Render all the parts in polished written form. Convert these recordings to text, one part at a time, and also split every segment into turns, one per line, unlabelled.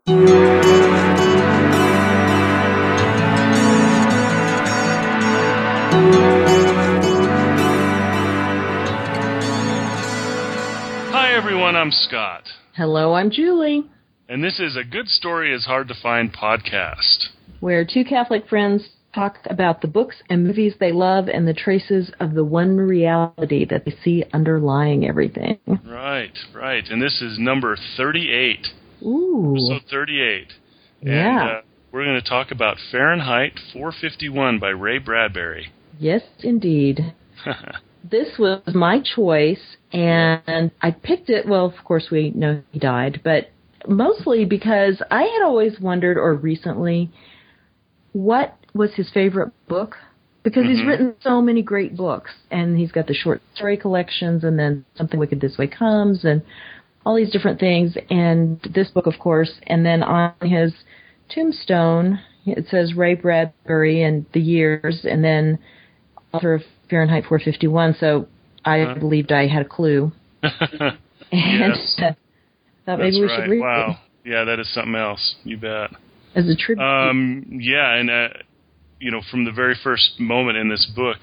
Hi everyone, I'm Scott.
Hello, I'm Julie.
And this is A Good Story is Hard to Find podcast.
Where two Catholic friends talk about the books and movies they love and the traces of the one reality that they see underlying everything.
Right. And this is number 38.
Ooh.
Episode 38.
Yeah.
And we're going to talk about Fahrenheit 451 by Ray Bradbury.
Yes, indeed. This was my choice, and I picked it, well, of course we know he died, but mostly because I had always wondered, or recently, what was his favorite book? Because he's written so many great books, and he's got the short story collections, and then Something Wicked This Way Comes, and all these different things, and this book, of course, and then on his tombstone, it says Ray Bradbury and the years, and then author of Fahrenheit 451, so I believed I had a clue. And
Yes.
thought maybe we should read
Wow.
it.
Yeah, that is something else. You bet.
As a tribute.
Yeah, and, from the very first moment in this book,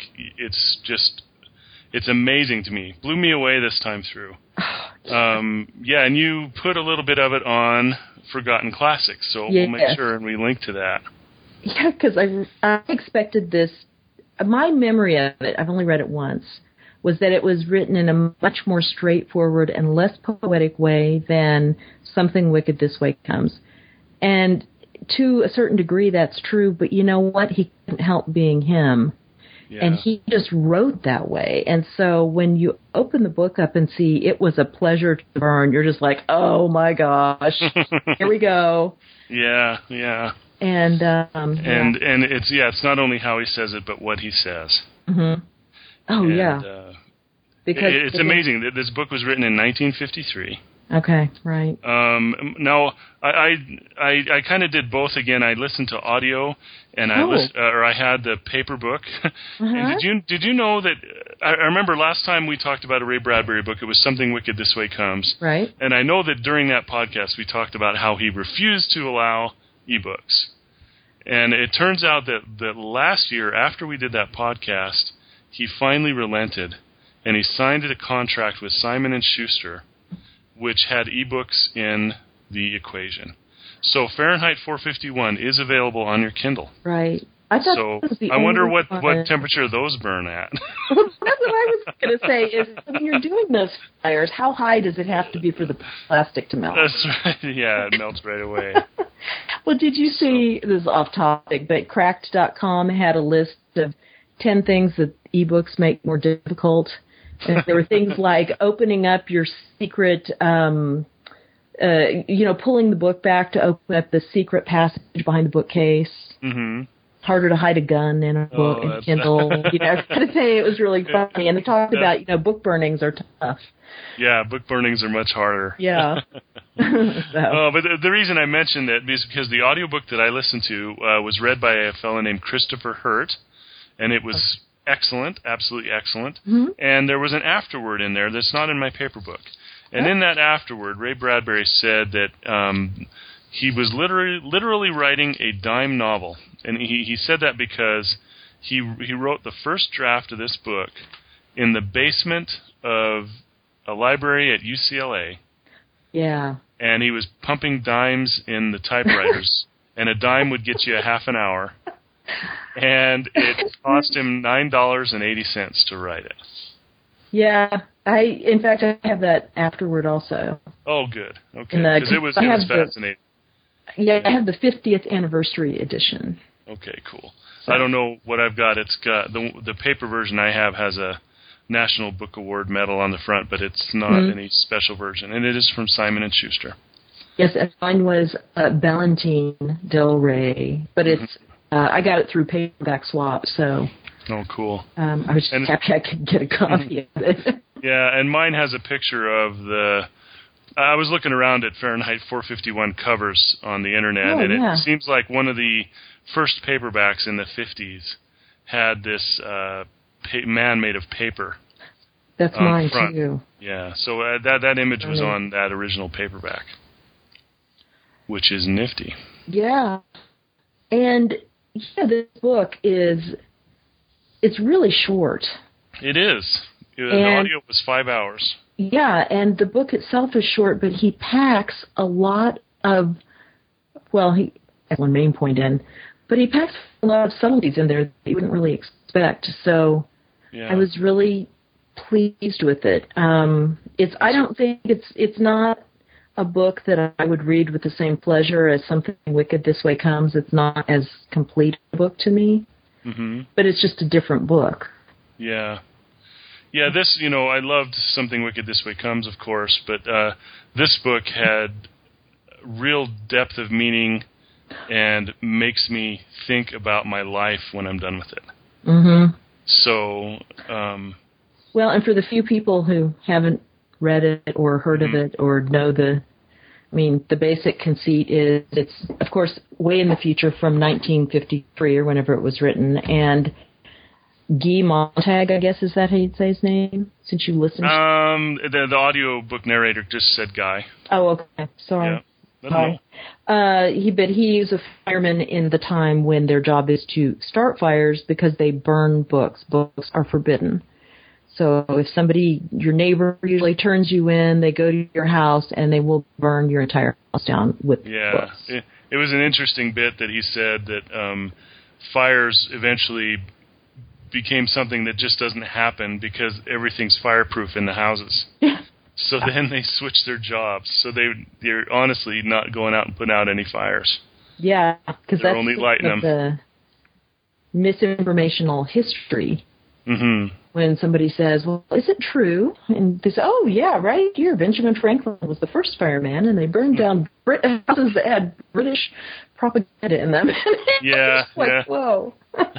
it's amazing to me. Blew me away this time through. Yeah, and you put a little bit of it on Forgotten Classics, so we'll make sure and we link to that.
Yeah, because I expected this. My memory of it, I've only read it once, was that it was written in a much more straightforward and less poetic way than Something Wicked This Way Comes. And to a certain degree, that's true, but you know what? He couldn't help being him. Yeah. And he just wrote that way. And so when you open the book up and see It Was a Pleasure to Burn, you're just like, oh my gosh, here we go.
Yeah.
And
it's not only how he says it, but what he says.
Mm-hmm. Oh, yeah.
Because it's amazing that this book was written in 1953.
Okay, right.
Now, I kind of did both again. I listened to audio, and I had the paper book. And did you know that? I remember last time we talked about a Ray Bradbury book. It was Something Wicked This Way Comes.
Right.
And I know that during that podcast we talked about how he refused to allow ebooks. And it turns out that last year, after we did that podcast, he finally relented, and he signed a contract with Simon & Schuster, which had ebooks in the equation. So Fahrenheit 451 is available on your Kindle.
Right. I
wonder what temperature those burn at.
Well, that's what I was going to say, is when you're doing those fires, how high does it have to be for the plastic to melt?
That's right. Yeah, it melts right away.
Well, did you see, this is off topic, but Cracked.com had a list of 10 things that ebooks make more difficult. And there were things like opening up your secret, pulling the book back to open up the secret passage behind the bookcase. Mm-hmm. Harder to hide a gun in a book and Kindle. I got to say, it was really funny. And they talked about, book burnings are tough.
Yeah, book burnings are much harder.
Yeah.
But the reason I mentioned that is because the audiobook that I listened to was read by a fellow named Christopher Hurt, and it was excellent, absolutely excellent. Mm-hmm. And there was an afterword in there that's not in my paper book. And in that afterword, Ray Bradbury said that he was literally writing a dime novel. And he said that because he wrote the first draft of this book in the basement of a library at UCLA. Yeah. And he was pumping dimes in the typewriters, and a dime would get you a half an hour. And it cost him $9.80 to write it. Yeah.
In fact, I have that afterward also.
Oh, good. Okay. Because it was fascinating.
I have the 50th anniversary edition.
Okay, cool. So I don't know what I've got. It's got the paper version I have has a National Book Award medal on the front, but it's not any special version, and it is from Simon & Schuster.
Yes, and mine was Ballantine Del Rey, but it's I got it through paperback swap, so.
Oh, cool.
I was just happy I could get a copy of it.
Yeah, and mine has a picture of the. I was looking around at Fahrenheit 451 covers on the internet, it seems like one of the first paperbacks in the 50s had this man made of paper.
That's mine, too.
Yeah, so that image was on that original paperback, which is nifty.
Yeah. And this book it's really short.
It is. The audio was 5 hours.
Yeah, and the book itself is short, but he packs a lot of, he has one main point in, but he packs a lot of subtleties in there that you wouldn't really expect. So I was really pleased with it. I don't think it's not a book that I would read with the same pleasure as Something Wicked This Way Comes. It's not as complete a book to me, but it's just a different book.
Yeah. Yeah, this, I loved Something Wicked This Way Comes, of course, but this book had real depth of meaning and makes me think about my life when I'm done with it. Mm-hmm. So...
and for the few people who haven't read it or heard of it or know the basic conceit is it's, of course, way in the future from 1953 or whenever it was written, and Guy Montag, I guess, is that how you'd say his name? Since you listened.
The audio book narrator just said Guy.
Oh, okay. Sorry.
Yeah. Sorry.
He's a fireman in the time when their job is to start fires because they burn books. Books are forbidden. So if your neighbor usually turns you in, they go to your house and they will burn your entire house down with books.
It was an interesting bit that he said that fires eventually became something that just doesn't happen because everything's fireproof in the houses. So then they switched their jobs. So they're honestly not going out and putting out any fires.
Yeah, because that's
only lighting them.
The misinformational history.
Mm-hmm.
When somebody says, well, is it true? And they say, oh, yeah, right here, Benjamin Franklin was the first fireman, and they burned down houses that had British propaganda in them.
Yeah.
Whoa.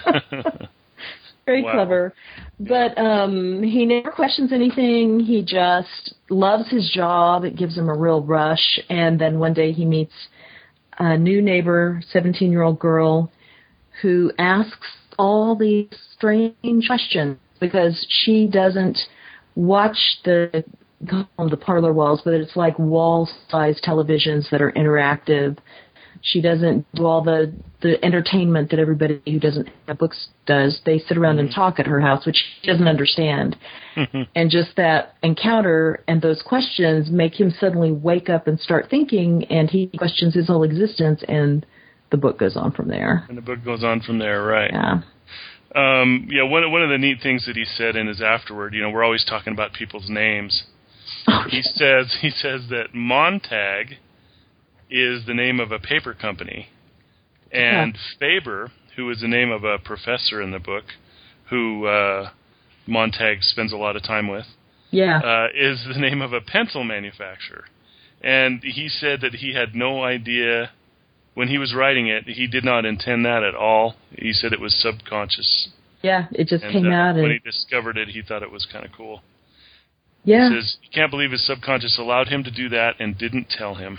Very clever. But he never questions anything. He just loves his job. It gives him a real rush. And then one day he meets a new neighbor, 17-year-old girl, who asks all these strange questions because she doesn't watch the parlor walls, but it's like wall-sized televisions that are interactive. She doesn't do all the entertainment that everybody who doesn't have books does. They sit around and talk at her house, which she doesn't understand. And just that encounter and those questions make him suddenly wake up and start thinking, and he questions his whole existence, and the book goes on from there.
And the book goes on from there, right.
Yeah.
One of the neat things that he said in his afterward, we're always talking about people's names. He says that Montag is the name of a paper company, and Faber, who is the name of a professor in the book, who Montag spends a lot of time with, is the name of a pencil manufacturer. And he said that he had no idea, when he was writing it, he did not intend that at all. He said it was subconscious.
Yeah, it just came out.
When he discovered it, he thought it was kind of cool.
Yeah.
He says, he can't believe his subconscious allowed him to do that and didn't tell him.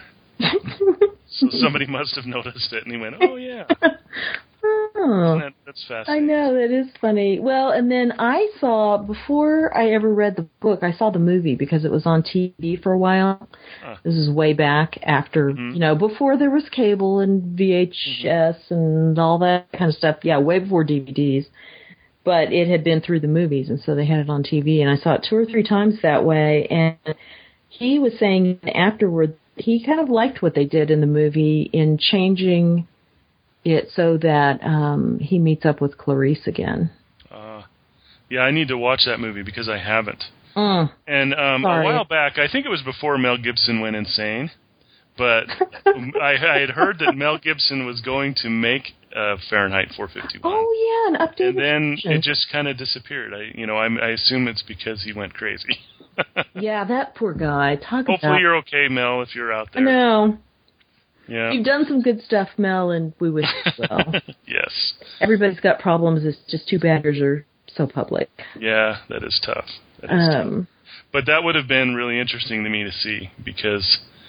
So somebody must have noticed it, and he went, oh, yeah. That's fascinating.
I know, that is funny. Well, and then I saw, before I ever read the book, I saw the movie because it was on TV for a while. This is way back after, before there was cable and VHS and all that kind of stuff. Yeah, way before DVDs. But it had been through the movies, and so they had it on TV, and I saw it 2 or 3 times that way. And he was saying afterward he kind of liked what they did in the movie in changing it so that he meets up with Clarice again.
Yeah, I need to watch that movie because I haven't. And a
Sorry.
while back, I think it was before Mel Gibson went insane, but I had heard that Mel Gibson was going to make Fahrenheit 451.
Oh, yeah, an updated
And then
version.
it just kind of disappeared. I assume it's because he went crazy.
Yeah, that poor guy.
Hopefully you're okay, Mel, if you're out there.
I know.
Yeah.
You've done some good stuff, Mel, and we wish you well.
Yes. Everybody's
got problems. It's just too bad yours are so public.
Yeah, that is tough. That is tough. But that would have been really interesting to me to see because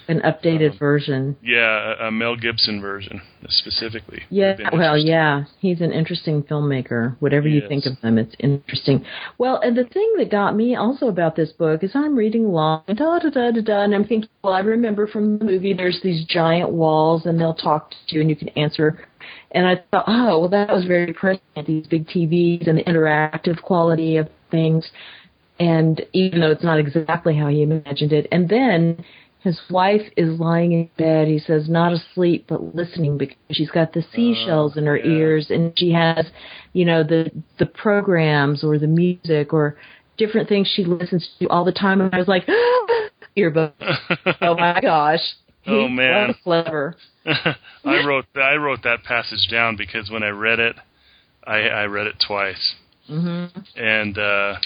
An updated version.
Yeah, a Mel Gibson version, specifically.
Yeah, well, yeah. He's an interesting filmmaker. Whatever you think of him, it's interesting. Well, and the thing that got me also about this book is I'm reading along, and I'm thinking, well, I remember from the movie there's these giant walls, and they'll talk to you, and you can answer. And I thought, oh, well, that was very present, these big TVs and the interactive quality of things. And even though it's not exactly how he imagined it. And then his wife is lying in bed, he says, not asleep, but listening because she's got the seashells in her ears, and she has, the programs or the music or different things she listens to all the time. And I was like, earbuds. Oh, my gosh.
Oh, man.
He's clever.
I wrote that passage down because when I read it, I read it twice. Mm-hmm. And,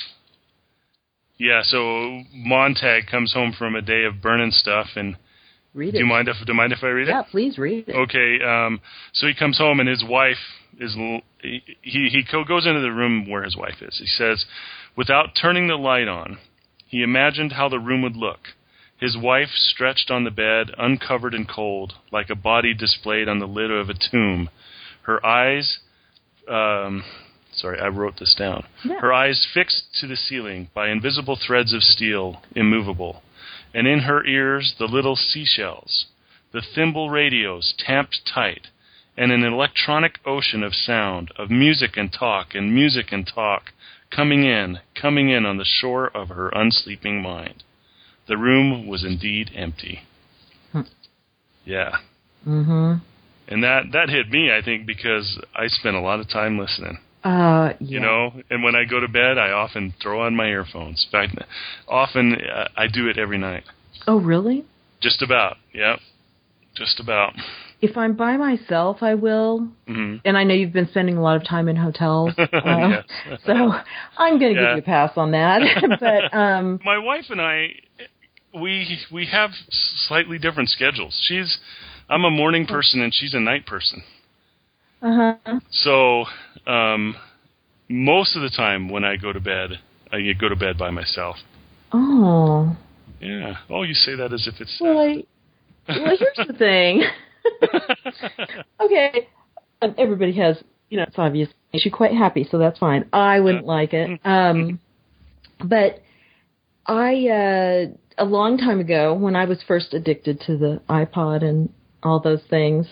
so Montag comes home from a day of burning stuff, and read it. Do you mind if I read it?
Yeah, please read it.
Okay. So he comes home, and his wife is he goes into the room where his wife is. He says, without turning the light on, he imagined how the room would look. His wife stretched on the bed, uncovered and cold, like a body displayed on the lid of a tomb. Her eyes. I wrote this down. Yeah. Her eyes fixed to the ceiling by invisible threads of steel, immovable. And in her ears, the little seashells, the thimble radios tamped tight, and an electronic ocean of sound, of music and talk, coming in on the shore of her unsleeping mind. The room was indeed empty. Yeah. Mm-hmm. And that hit me, I think, because I spent a lot of time listening.
Yeah.
And when I go to bed, I often throw on my earphones. In fact, I do it every night.
Oh, really?
Just about, yeah. Just about.
If I'm by myself, I will. Mm-hmm. And I know you've been spending a lot of time in hotels.
Yes.
So I'm going to give you a pass on that. But
my wife and I, we have slightly different schedules. I'm a morning person and she's a night person. Uh-huh. So, most of the time when I go to bed, I go to bed by myself.
Oh.
Yeah. Oh, you say that as if it's...
Well, here's the thing. Okay. Everybody has, it's obvious. She's quite happy, so that's fine. I wouldn't like it. But a long time ago, when I was first addicted to the iPod and all those things,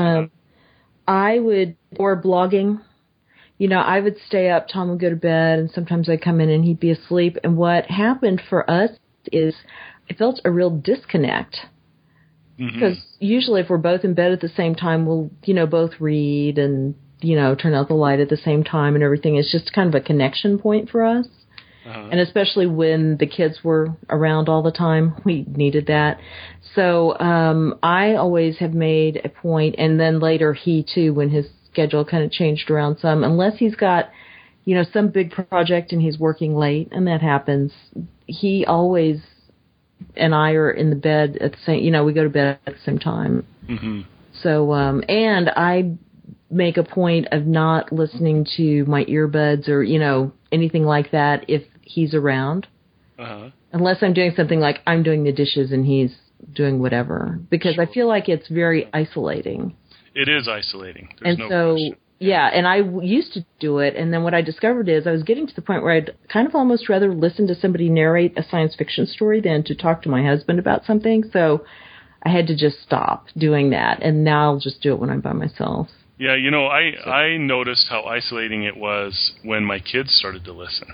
or blogging, I would stay up, Tom would go to bed, and sometimes I'd come in and he'd be asleep. And what happened for us is I felt a real disconnect. Because usually if we're both in bed at the same time, we'll, both read and, turn out the light at the same time and everything. It's just kind of a connection point for us. Uh-huh. And especially when the kids were around all the time, we needed that. So I always have made a point, and then later he too, when his schedule kind of changed around some, unless he's got, some big project and he's working late, and that happens, he always and I are in the bed at the same, we go to bed at the same time. Mm-hmm. So, and I make a point of not listening to my earbuds or, anything like that if he's around. Uh-huh. Unless I'm doing something like I'm doing the dishes and he's doing whatever. Because I feel like it's very isolating.
It is isolating. There's no question.
Yeah, and I used to do it, and then what I discovered is I was getting to the point where I'd kind of almost rather listen to somebody narrate a science fiction story than to talk to my husband about something, so I had to just stop doing that, and now I'll just do it when I'm by myself.
Yeah, I noticed how isolating it was when my kids started to listen.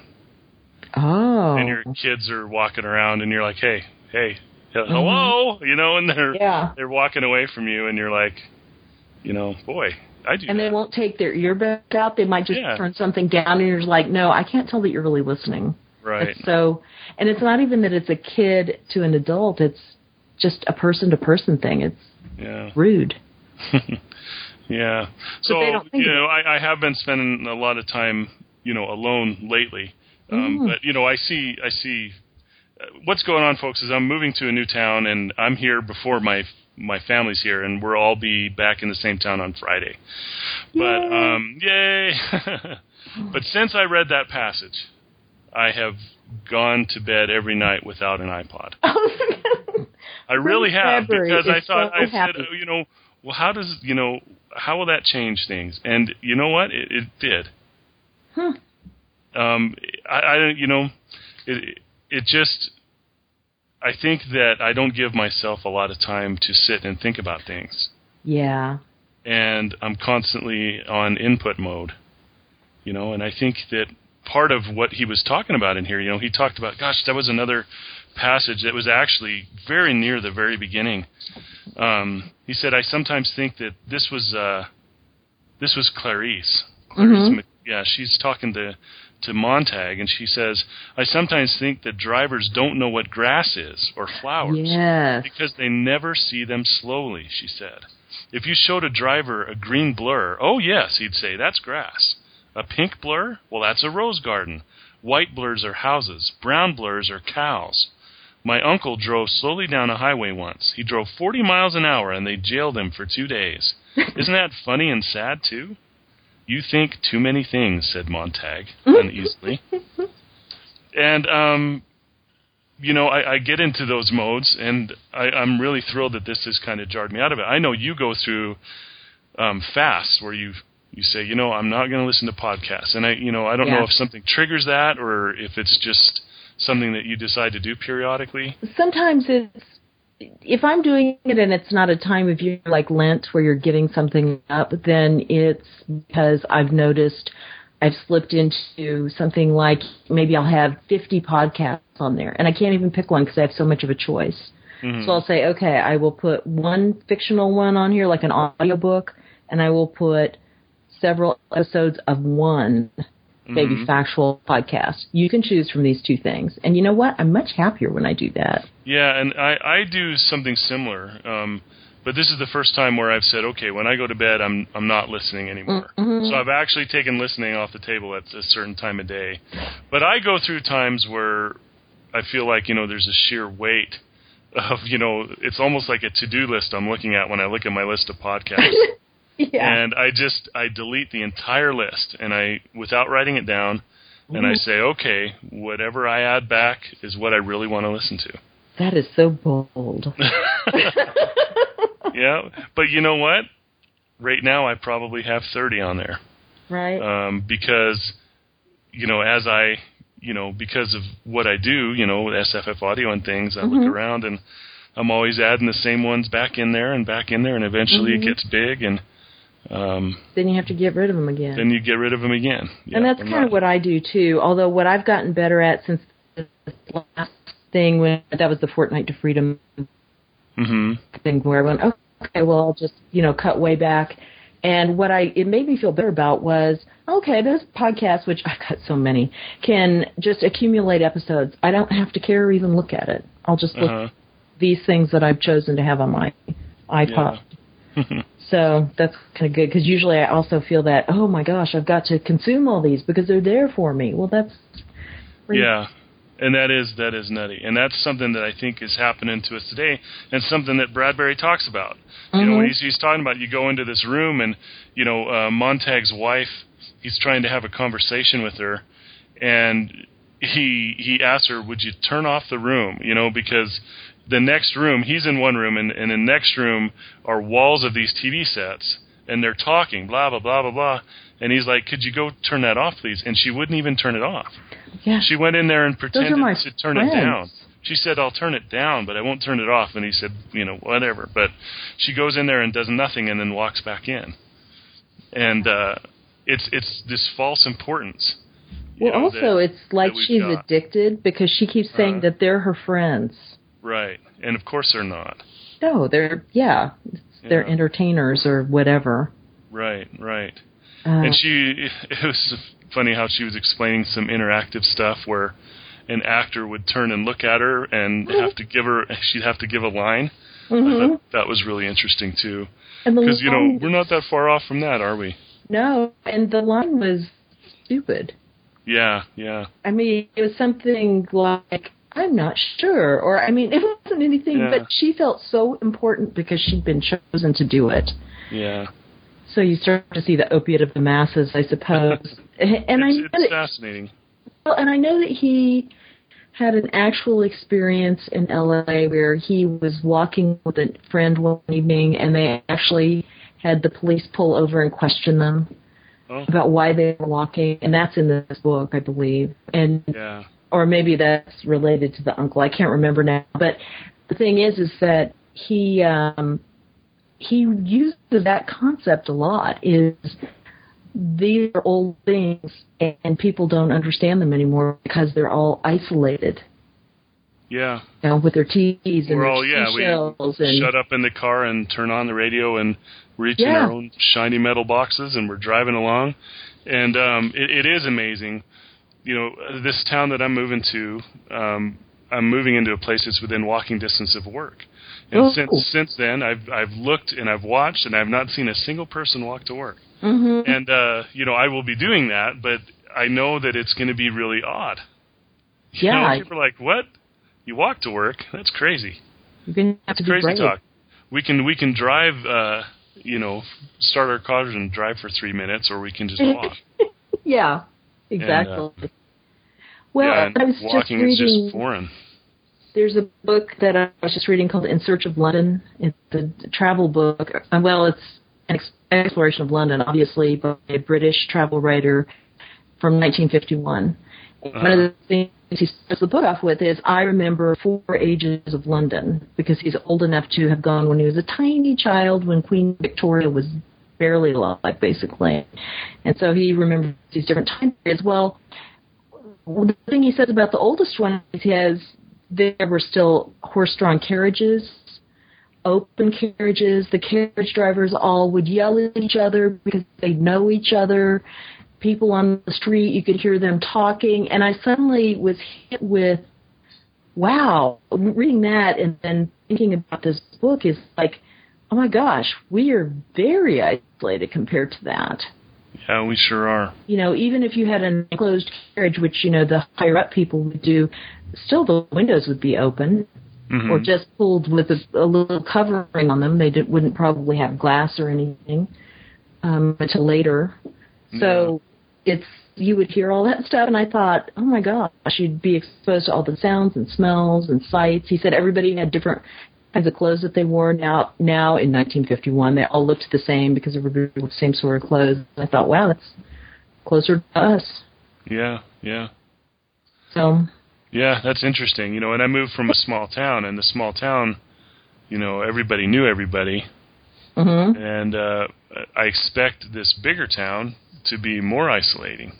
Oh.
And your kids are walking around, and you're like, hey, hello, and they're walking away from you, and you're like, boy, I do.
And they won't take their earbuds out. They might just turn something down, and you're like, no, I can't tell that you're really listening.
Right.
And it's not even that it's a kid to an adult. It's just a person-to-person thing. It's rude.
Yeah. So, I have been spending a lot of time, alone lately. But, I see what's going on, folks, is I'm moving to a new town, and I'm here before my family's here, and we'll all be back in the same town on Friday. But, yay! But since I read that passage, I have gone to bed every night without an iPod. I really have, because I thought,
so
I said, well, how will that change things? And you know what? It did.
Huh.
It just, I think that I don't give myself a lot of time to sit and think about things.
Yeah.
And I'm constantly on input mode, and I think that part of what he was talking about in here, he talked about, gosh, that was another passage that was actually very near the very beginning. He said, I sometimes think that this was Clarice.
Mm-hmm.
Yeah, she's talking to Montag, and she says, I sometimes think that drivers don't know what grass is or flowers.
Yes.
Because they never see them slowly, she said. If you showed a driver a green blur, oh yes, he'd say, that's grass. A pink blur? Well, that's a rose garden. White blurs are houses. Brown blurs are cows. My uncle drove slowly down a highway once. He drove 40 miles an hour, and they jailed him for 2 days. Isn't that funny and sad, too? You think too many things, said Montag, uneasily. And, I get into those modes, and I'm really thrilled that this has kind of jarred me out of it. I know you go through fasts where you say, I'm not going to listen to podcasts. And I don't know if something triggers that or if it's just something that you decide to do periodically.
Sometimes if I'm doing it and it's not a time of year like Lent where you're giving something up, then it's because I've noticed I've slipped into something like maybe I'll have 50 podcasts on there, and I can't even pick one because I have so much of a choice. Mm-hmm. So I'll say, okay, I will put one fictional one on here, like an audiobook, and I will put several episodes of one maybe factual podcast. You can choose from these two things. And you know what? I'm much happier when I do that.
Yeah, and I do something similar. But this is the first time where I've said, okay, when I go to bed, I'm not listening anymore. Mm-hmm. So I've actually taken listening off the table at a certain time of day. But I go through times where I feel like, there's a sheer weight of, it's almost like a to-do list I'm looking at when I look at my list of podcasts.
Yeah.
And I delete the entire list, and without writing it down, and I say, okay, whatever I add back is what I really want to listen to.
That is so bold.
Yeah, but you know what? Right now I probably have 30 on there.
Right.
Because, because of what I do, with SFF audio and things, I look around and I'm always adding the same ones back in there, and eventually it gets big, and
then you have to get rid of them again.
Then you get rid of them again. Yeah,
and that's kind of what I do too. Although what I've gotten better at since this last thing, when that was the Fortnight to Freedom thing, where I went, okay, well I'll just cut way back. And what it made me feel better about was, okay, those podcasts, which I've got so many, can just accumulate episodes. I don't have to care or even look at it. I'll just look at these things that I've chosen to have on my iPod. Yeah. So that's kind of good, because usually I also feel that, oh my gosh, I've got to consume all these because they're there for me. Well, that's
yeah, and that is nutty, and that's something that I think is happening to us today, and something that Bradbury talks about. When he's talking about, you go into this room, and Montag's wife, he's trying to have a conversation with her, and he asks her, would you turn off the room? Because the next room, he's in one room, and in the next room are walls of these TV sets, and they're talking, blah, blah, blah, blah, blah. And he's like, could you go turn that off, please? And she wouldn't even turn it off.
Yeah.
She went in there and pretended to turn
friends.
It down. She said, I'll turn it down, but I won't turn it off. And he said, whatever. But she goes in there and does nothing and then walks back in. And it's this false importance.
Well, also, it's like she's addicted because she keeps saying that they're her friends.
Right. And of course they're not.
No, they're entertainers or whatever.
Right. And it was funny how she was explaining some interactive stuff where an actor would turn and look at her and she'd have to give a line. I thought that was really interesting too. Because, we're not that far off from that, are we?
No, and the line was stupid.
Yeah.
I mean, it was something like, I'm not sure. Or, I mean, it wasn't anything, but she felt so important because she'd been chosen to do it.
Yeah.
So you start to see the opiate of the masses, I suppose. And
it's fascinating.
Well, and I know that he had an actual experience in LA where he was walking with a friend one evening, and they actually had the police pull over and question them about why they were walking, and that's in this book, I believe. And or maybe that's related to the uncle. I can't remember now. But the thing is that he uses that concept a lot. Is these are old things, and people don't understand them anymore because they're all isolated.
Yeah.
You know, with their TVs and
we shut up in the car and turn on the radio and reach in our own shiny metal boxes, and we're driving along. And it is amazing. You know, this town that I'm moving to, I'm moving into a place that's within walking distance of work. And since then, I've looked and I've watched, and I've not seen a single person walk to work. Mm-hmm. And, you know, I will be doing that, but I know that it's going to be really odd. You know, people are like, what? You walk to work? That's crazy.
You're going to have to be
crazy
brave.
Talk. We can drive, you know, start our cars and drive for 3 minutes, or we can just walk.
Yeah, exactly.
And,
well, I was
walking
just reading,
is just foreign. There's
a book that I was just reading called In Search of London. It's a travel book. Well, it's an exploration of London, obviously, by a British travel writer from 1951. One of the things he starts the book off with is, I remember 4 ages of London, because he's old enough to have gone when he was a tiny child, when Queen Victoria was barely alive, basically. And so he remembers these different time periods. Well, the thing he says about the oldest one is there were still horse-drawn carriages, open carriages. The carriage drivers all would yell at each other because they know each other. People on the street, you could hear them talking. And I suddenly was hit with, wow, reading that and then thinking about this book is like, oh my gosh, we are very isolated compared to that.
Yeah, we sure are.
You know, even if you had an enclosed carriage, which, you know, the higher up people would do, still the windows would be open or just pulled with a little covering on them. They wouldn't probably have glass or anything until later. So you would hear all that stuff, and I thought, oh my gosh, you'd be exposed to all the sounds and smells and sights. He said everybody had different kinds of clothes that they wore. Now in 1951, they all looked the same because everybody wore the same sort of clothes. I thought, wow, that's closer to us.
Yeah.
So.
Yeah, that's interesting. You know, and I moved from a small town, and the small town, you know, everybody knew everybody. Mm-hmm. And I expect this bigger town to be more isolating.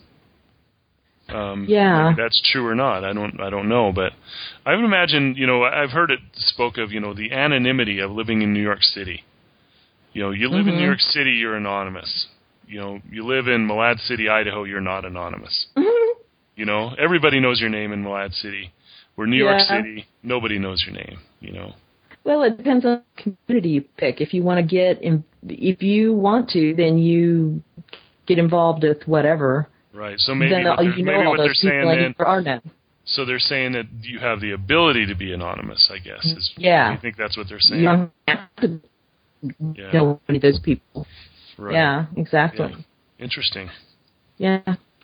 Maybe that's true or not. I don't know, but I would imagine, you know, I've heard it spoke of, you know, the anonymity of living in New York City. You know, you live in New York City, you're anonymous. You know, you live in Malad City, Idaho, you're not anonymous. Mm-hmm. You know, everybody knows your name in Malad City. Where New York City, nobody knows your name, you know.
Well, it depends on the community you pick. If you want to, then you get involved with whatever.
Right. So maybe what they're saying then. So they're saying that you have the ability to be anonymous, I guess. I think that's what they're saying.
You don't have to know any of those people.
Right.
Yeah, exactly.
Yeah. Interesting.
Yeah.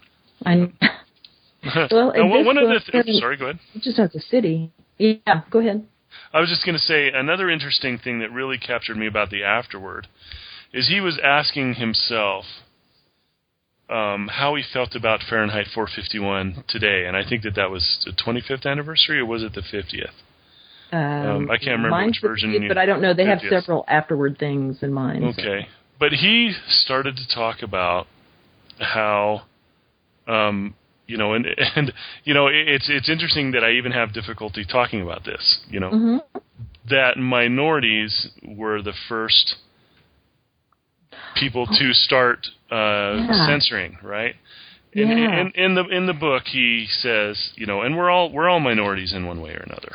Well, sorry, go ahead.
Just as a city. Yeah, go ahead.
I was just going to say, another interesting thing that really captured me about the afterword is he was asking himself how he felt about Fahrenheit 451 today, and I think that was the 25th anniversary, or was it the 50th? I can't remember which version.
But I don't know. They 50th. Have several afterward things in mind.
Okay. So. But he started to talk about how, you know, and you know, it's interesting that I even have difficulty talking about this, you know, that minorities were the first people to start censoring, right? And in the book he says, you know, and we're all minorities in one way or another.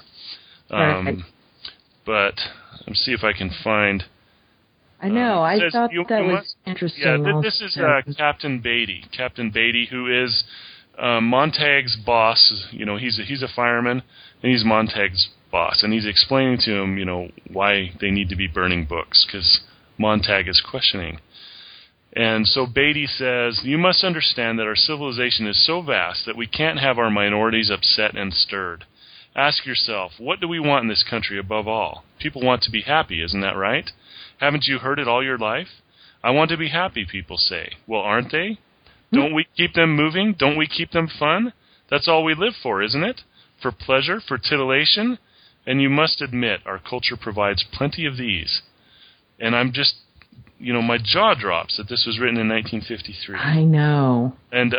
But let's see if I can find.
I know. I thought that was interesting.
Yeah, this is Captain Beatty. Captain Beatty, who is Montag's boss. You know, he's a fireman, and he's Montag's boss, and he's explaining to him, you know, why they need to be burning books because Montag is questioning. And so Beatty says, you must understand that our civilization is so vast that we can't have our minorities upset and stirred. Ask yourself, what do we want in this country above all? People want to be happy, isn't that right? Haven't you heard it all your life? I want to be happy, people say. Well, aren't they? Don't we keep them moving? Don't we keep them fun? That's all we live for, isn't it? For pleasure, for titillation? And you must admit, our culture provides plenty of these. And I'm just, my jaw drops that this was written in 1953.
I know.
And,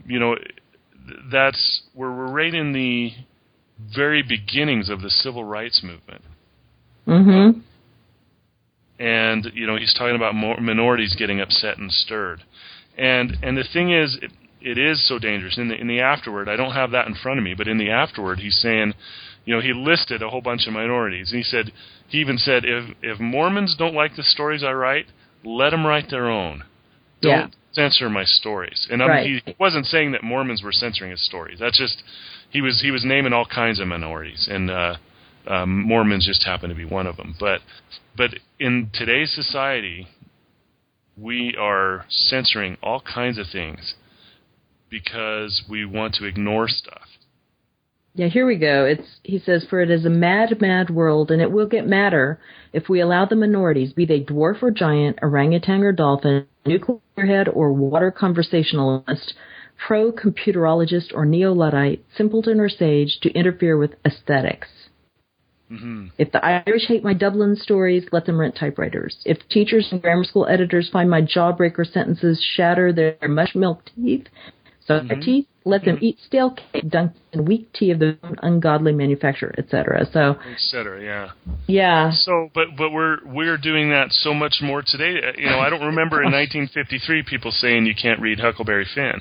we're right in the very beginnings of the civil rights movement.
Mm-hmm.
And, he's talking about minorities getting upset and stirred. And the thing is, it is so dangerous. In the afterword, I don't have that in front of me, but in the afterward, he's saying, he listed a whole bunch of minorities. And he even said, if Mormons don't like the stories I write, let them write their own. Don't censor my stories. And he wasn't saying that Mormons were censoring his stories. That's just, he was naming all kinds of minorities, and Mormons just happen to be one of them. But in today's society, we are censoring all kinds of things because we want to ignore stuff.
Yeah, here we go. He says, for it is a mad, mad world, and it will get madder if we allow the minorities, be they dwarf or giant, orangutan or dolphin, nuclear head or water conversationalist, pro-computerologist or neo-Luddite, simpleton or sage, to interfere with aesthetics. Mm-hmm. If the Irish hate my Dublin stories, let them rent typewriters. If teachers and grammar school editors find my jawbreaker sentences shatter their mush milk teeth, let them eat stale cake dunked in weak tea of their own ungodly manufacture, etc. So,
etc. Yeah.
Yeah.
So, but we're doing that so much more today. I don't remember in 1953 people saying you can't read Huckleberry Finn.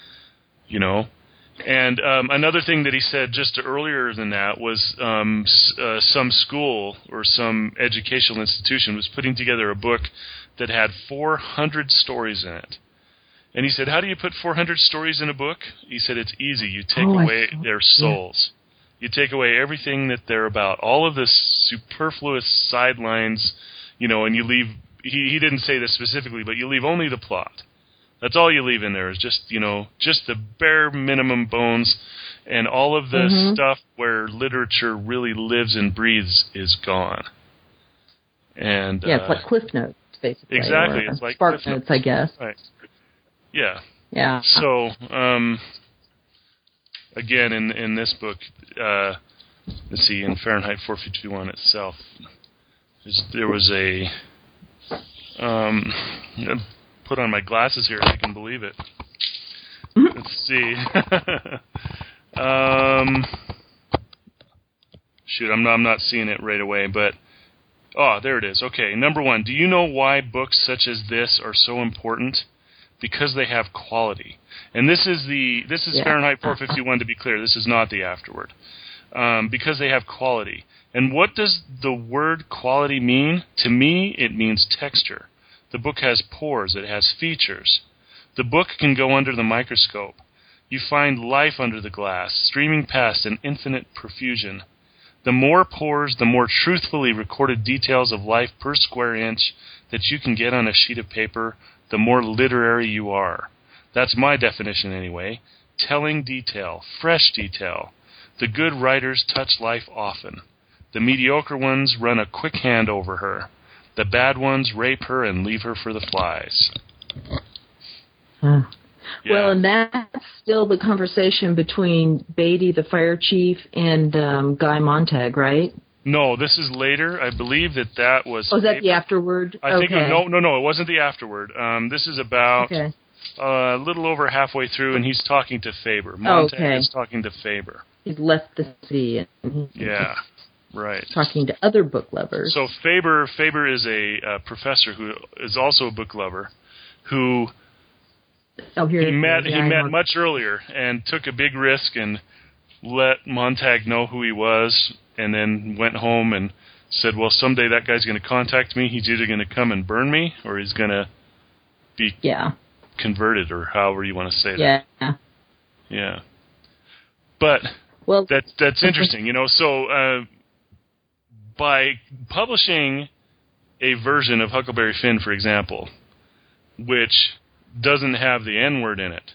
And another thing that he said just earlier than that was some school or some educational institution was putting together a book that had 400 stories in it. And he said, how do you put 400 stories in a book? He said, it's easy. You take away their souls. You take away everything that they're about, all of the superfluous sidelines, and you leave, he didn't say this specifically, but you leave only the plot. That's all you leave in there is just the bare minimum bones, and all of the stuff where literature really lives and breathes is gone. And
it's like Cliff Notes, basically.
Exactly. It's like
Spark Notes, I guess.
Right. Yeah.
Yeah.
So, again, in this book, let's see, in Fahrenheit 451 itself, there was a put on my glasses here if I can believe it. Let's see. Shoot, I'm not seeing it right away, but there it is. Okay, number 1. Do you know why books such as this are so important? Because they have quality. And this is Fahrenheit 451, to be clear. This is not the afterword. Because they have quality. And what does the word quality mean? To me, it means texture. The book has pores. It has features. The book can go under the microscope. You find life under the glass, streaming past in infinite profusion. The more pores, the more truthfully recorded details of life per square inch that you can get on a sheet of paper, the more literary you are. That's my definition anyway. Telling detail, fresh detail. The good writers touch life often. The mediocre ones run a quick hand over her. The bad ones rape her and leave her for the flies.
Yeah. Well, and that's still the conversation between Beatty, the fire chief, and Guy Montag, right?
No, this is later. I believe that was...
Oh, is that the afterword?
I think no, it wasn't the afterword. This is about a little over halfway through, and he's talking to Faber. Montag is talking to Faber.
He's left the city. And
right.
Talking to other book lovers.
So Faber is a professor who is also a book lover, who he met much earlier and took a big risk and let Montag know who he was, and then went home and said, well, someday that guy's going to contact me. He's either going to come and burn me, or he's going to be converted, or however you want to say that. Yeah. But that's interesting, So by publishing a version of Huckleberry Finn, for example, which doesn't have the N word in it.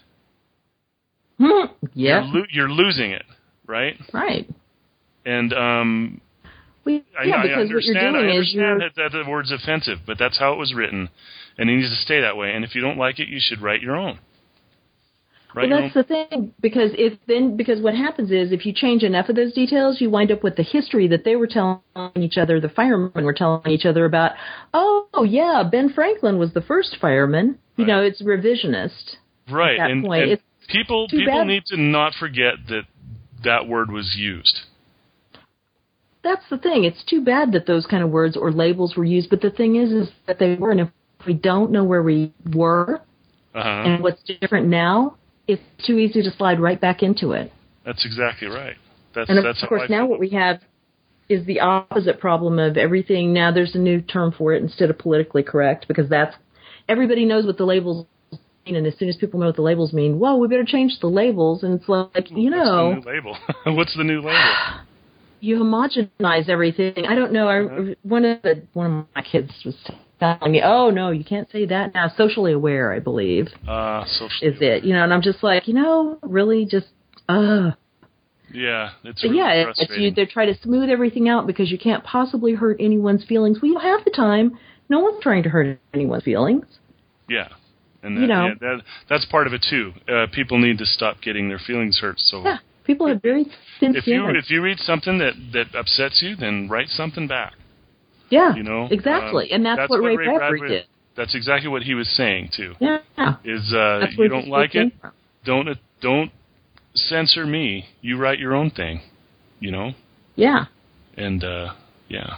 Yeah.
You're losing it, right?
Right.
And
because what you're doing is
that the word's offensive, but that's how it was written, and it needs to stay that way. And if you don't like it, you should write your own.
That's the thing, because what happens is if you change enough of those details, you wind up with the history that they were telling each other, the firemen were telling each other about. Oh yeah, Ben Franklin was the first fireman. You know, it's revisionist.
Right,
at that
and
point. It's
people need to not forget that word was used.
That's the thing. It's too bad that those kind of words or labels were used, but the thing is that they were, and if we don't know where we were and what's different now, it's too easy to slide right back into it.
That's exactly right. Of
course, now what we have is the opposite problem of everything. Now there's a new term for it instead of politically correct, because everybody knows what the labels mean, and as soon as people know what the labels mean, whoa, we better change the labels. And it's like,
What's the new label? What's the new label?
You homogenize everything. I don't know. One of my kids was telling me, "Oh no, you can't say that now." Socially aware, I believe,
socially
is it? And I'm just like, really, just
Yeah, it's really frustrating.
They try to smooth everything out because you can't possibly hurt anyone's feelings. Well, half the time, no one's trying to hurt anyone's feelings.
Yeah, and that's part of it too. People need to stop getting their feelings hurt. So
yeah. People have very thin skin.
If you read something that upsets you, then write something back.
Yeah, exactly. And that's what Ray Bradbury did.
That's exactly what he was saying, too.
Yeah.
Is you don't like it, don't censor me. You write your own thing,
Yeah.
And, yeah.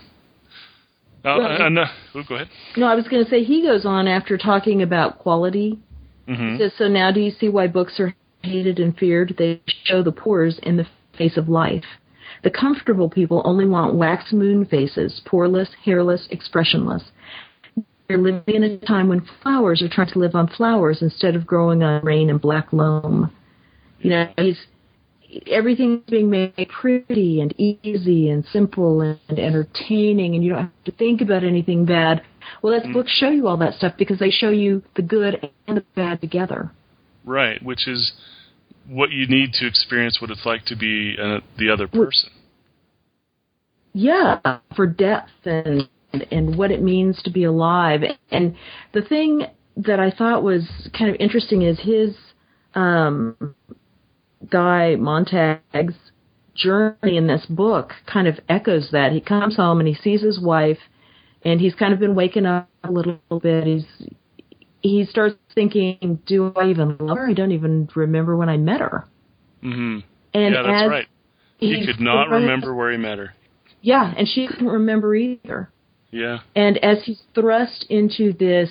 Go ahead.
No, I was going to say, he goes on after talking about quality. He says, so now do you see why books are hated and feared? They show the pores in the face of life. The comfortable people only want wax moon faces, poreless, hairless, expressionless. They're living in a time when flowers are trying to live on flowers instead of growing on rain and black loam. Everything's being made pretty and easy and simple and entertaining, and you don't have to think about anything bad. Well, books show you all that stuff because they show you the good and the bad together. Right,
which is what you need to experience what it's like to be the other person.
Yeah, for depth and what it means to be alive. And the thing that I thought was kind of interesting is his Guy Montag's journey in this book kind of echoes that. He comes home and he sees his wife, and he's kind of been waking up a little bit. He starts thinking, do I even love her? I don't even remember when I met her.
Mm-hmm. And yeah, that's right. He could not remember where he met her.
Yeah, and she couldn't remember either.
Yeah.
And as he's thrust into this,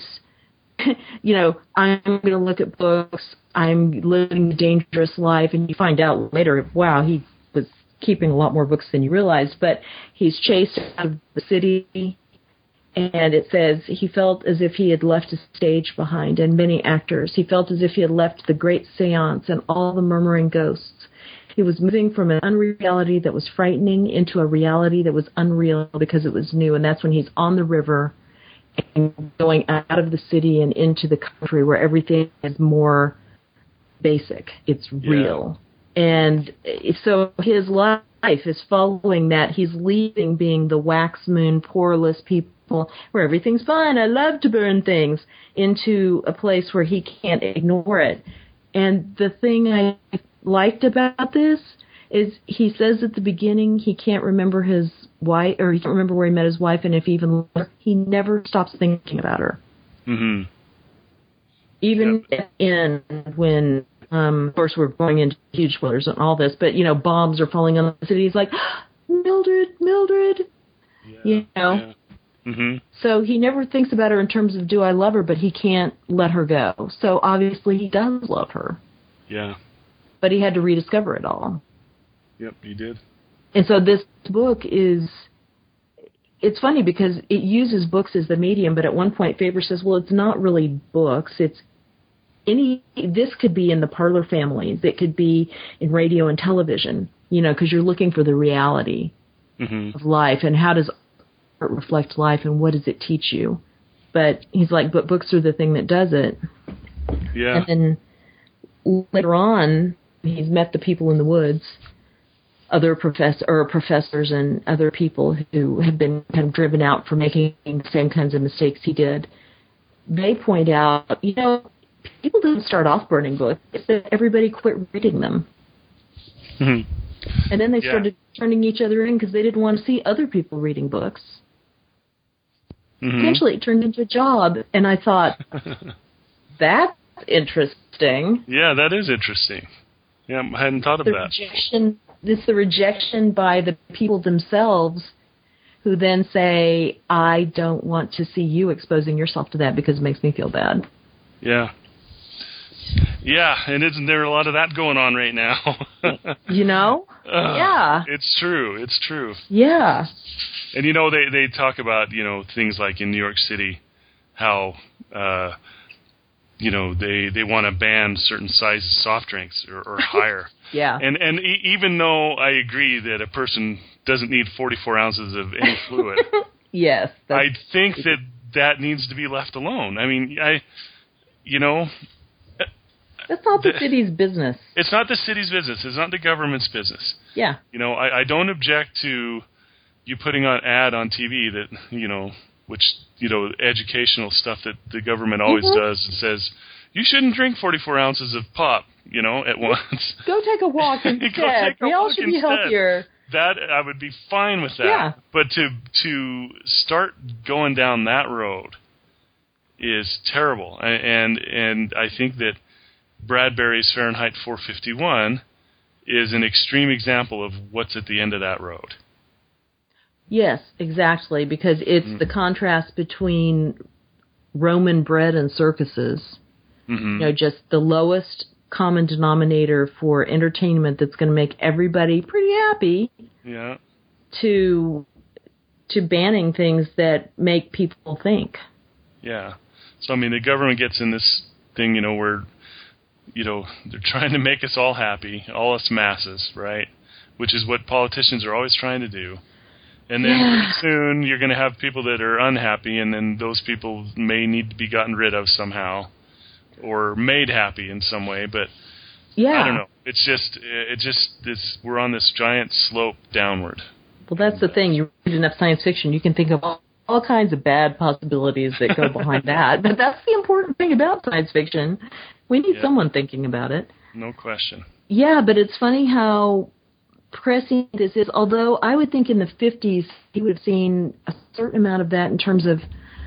I'm going to look at books, I'm living a dangerous life, and you find out later, wow, he was keeping a lot more books than you realized, but he's chased out of the city. And it says he felt as if he had left a stage behind and many actors. He felt as if he had left the great seance and all the murmuring ghosts. He was moving from an unreality that was frightening into a reality that was unreal because it was new. And that's when he's on the river and going out of the city and into the country where everything is more basic. It's real. And so his life is following that. He's leaving being the wax moon, poreless people where everything's fine, I love to burn things, into a place where he can't ignore it. And the thing I liked about this is he says at the beginning he can't remember his wife, or he can't remember where he met his wife, and if even he never stops thinking about her.
Mm-hmm.
Even when of course we're going into huge spoilers and all this, but bombs are falling on the city. He's like, Mildred.
Yeah. Mm-hmm.
So he never thinks about her in terms of, do I love her, but he can't let her go. So obviously he does love her.
Yeah.
But he had to rediscover it all.
Yep, he did.
And so this book it's funny because it uses books as the medium, but at one point Faber says, well, it's not really books. This could be in the parlor families. It could be in radio and television, because you're looking for the reality of life and how does reflect life and what does it teach you. But he's like, but books are the thing that does it.
Yeah.
And then later on, he's met the people in the woods, other professors and other people who have been kind of driven out for making the same kinds of mistakes he did. They point out, people didn't start off burning books. Everybody quit reading them. And then they started turning each other in because they didn't want to see other people reading books. Eventually it turned into a job, and I thought, that's interesting.
Yeah, that is interesting. Yeah, I hadn't thought of that.
It's the rejection by the people themselves who then say, I don't want to see you exposing yourself to that because it makes me feel bad.
Yeah. Yeah, and isn't there a lot of that going on right now?
Yeah.
It's true.
Yeah.
And, they talk about, things like in New York City, how, they want to ban certain sizes of soft drinks or higher.
Yeah.
And even though I agree that a person doesn't need 44 ounces of any fluid,
yes,
I think that needs to be left alone. I mean,
that's not the city's business.
It's not the city's business. It's not the government's business.
Yeah.
I don't object to you putting on ad on TV that, which, educational stuff that the government always does and says, you shouldn't drink 44 ounces of pop, at once.
Go take a walk instead. We all should be healthier.
That, I would be fine with that.
Yeah.
But to start going down that road is terrible. And I think that Bradbury's Fahrenheit 451 is an extreme example of what's at the end of that road.
Yes, exactly, because it's the contrast between Roman bread and circuses. Just the lowest common denominator for entertainment that's going to make everybody pretty happy.
Yeah.
To banning things that make people think.
Yeah. So, the government gets in this thing, where, they're trying to make us all happy, all us masses, right? Which is what politicians are always trying to do. And then pretty soon you're going to have people that are unhappy, and then those people may need to be gotten rid of somehow or made happy in some way. But I don't know. It's we're on this giant slope downward.
Well, that's the thing. You read enough science fiction, you can think of all kinds of bad possibilities that go behind that. But that's the important thing about science fiction. We need someone thinking about it.
No question.
Yeah, but it's funny how pressing this is. Although I would think in the 50s he would have seen a certain amount of that in terms of,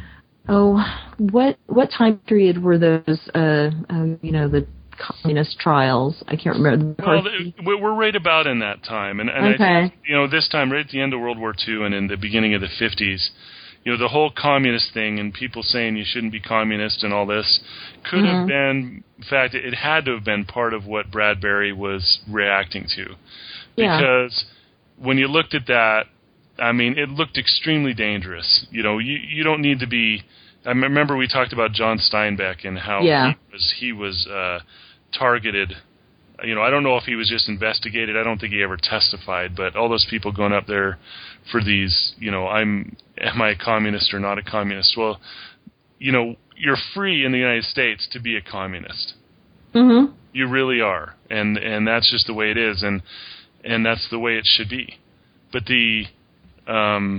what time period were those, the communist trials? I can't remember.
Well, we're right about in that time. And
okay.
I think, this time, right at the end of World War II and in the beginning of the 50s, the whole communist thing and people saying you shouldn't be communist and all this could have been, in fact, it had to have been part of what Bradbury was reacting to. Because when you looked at that, it looked extremely dangerous. You don't need to be. I remember we talked about John Steinbeck and how he was targeted. I don't know if he was just investigated. I don't think he ever testified. But all those people going up there for these, am I a communist or not a communist? Well, you're free in the United States to be a communist.
Mm-hmm.
You really are, and that's just the way it is, and that's the way it should be. But I'm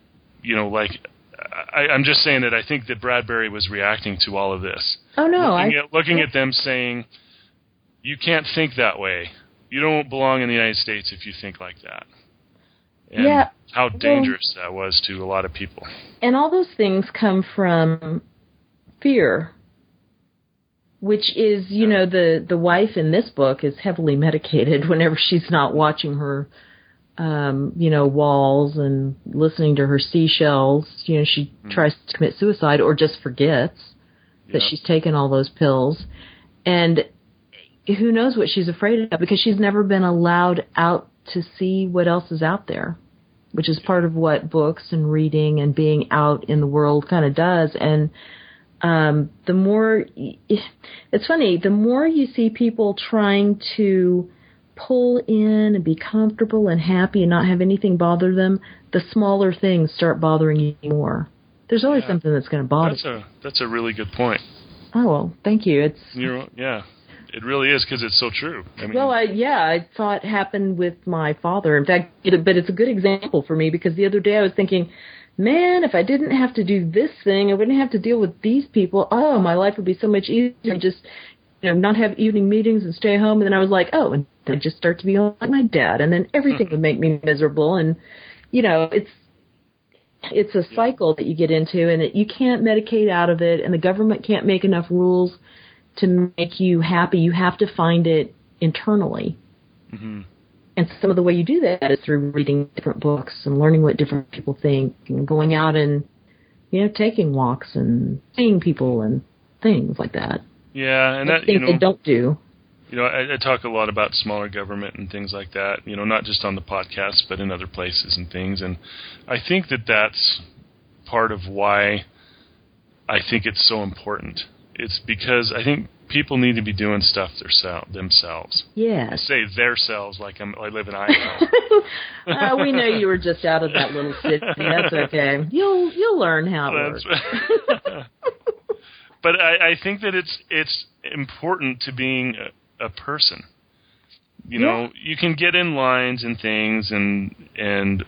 just saying that I think that Bradbury was reacting to all of this.
Oh, no.
Looking at them saying, you can't think that way. You don't belong in the United States if you think like that. And how dangerous that was to a lot of people.
And all those things come from fear, which is, the wife in this book is heavily medicated whenever she's not watching her, walls and listening to her seashells. She tries to commit suicide or just forgets that she's taken all those pills. And who knows what she's afraid of because she's never been allowed out to see what else is out there, which is part of what books and reading and being out in the world kind of does. And the more, it's funny, the more you see people trying to pull in and be comfortable and happy and not have anything bother them, the smaller things start bothering you more. there's always something that's going to bother you.
That's a really good point.
Oh, well, thank you. It
really is, because it's so true. I mean,
I saw it happen with my father. In fact, but it's a good example for me, because the other day I was thinking, man, if I didn't have to do this thing, I wouldn't have to deal with these people. Oh, my life would be so much easier. Just, not have evening meetings and stay home. And then I was like, oh, and I'd just start to be like my dad. And then everything would make me miserable. And, it's a cycle that you get into, and you can't medicate out of it, and the government can't make enough rules to make you happy. You have to find it internally. Mm-hmm. And some of the way you do that is through reading different books and learning what different people think, and going out and, taking walks and seeing people and things like that.
Yeah, and that,
things they don't do.
I talk a lot about smaller government and things like that, not just on the podcast, but in other places and things. And I think that that's part of why I think it's so important. It's because I think people need to be doing stuff themselves.
Yes.
I say theirselves like I live in Idaho.
We know you were just out of that little city. That's okay. You'll learn how it works.
But I think that it's important to being a person. You can get in lines and things and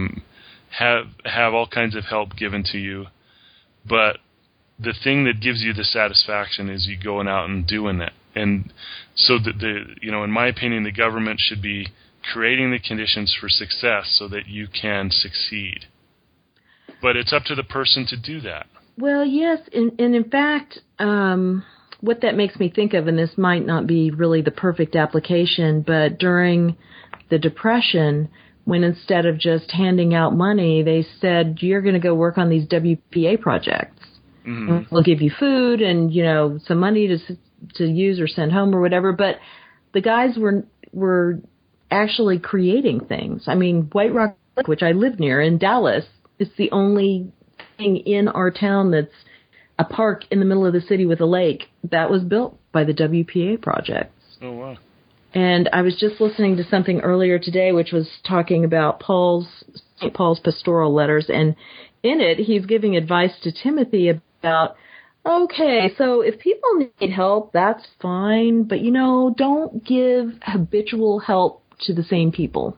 have all kinds of help given to you, but the thing that gives you the satisfaction is you going out and doing it. And so that in my opinion, the government should be creating the conditions for success so that you can succeed. But it's up to the person to do that.
Well, yes, and in fact, what that makes me think of, and this might not be really the perfect application, but during the Depression, when instead of just handing out money, they said, you're going to go work on these WPA projects. Mm-hmm. We'll give you food and, some money to use or send home or whatever. But the guys were actually creating things. I mean, White Rock Lake, which I live near in Dallas, is the only thing in our town that's a park in the middle of the city with a lake that was built by the WPA projects.
Oh, wow.
And I was just listening to something earlier today, which was talking about St. Paul's pastoral letters. And in it, he's giving advice to Timothy about, okay, so if people need help, that's fine. But, don't give habitual help to the same people.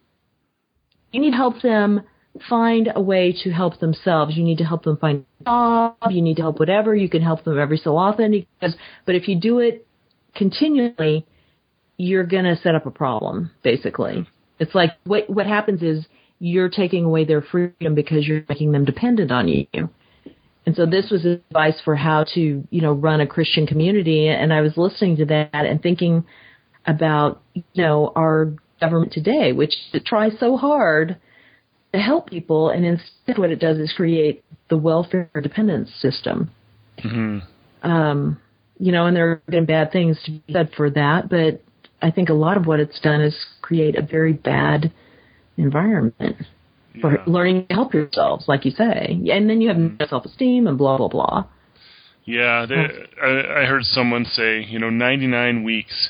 You need to help them find a way to help themselves. You need to help them find a job. You need to help whatever. You can help them every so often. But if you do it continually, you're going to set up a problem, basically. It's like what happens is you're taking away their freedom because you're making them dependent on you. And so this was advice for how to, run a Christian community. And I was listening to that and thinking about, our government today, which tries so hard to help people, and instead what it does is create the welfare dependence system. Mm-hmm. And there have been bad things to be said for that, but I think a lot of what it's done is create a very bad environment for learning to help yourselves, like you say. And then you have no self-esteem and blah, blah, blah.
Yeah, I heard someone say, 99 weeks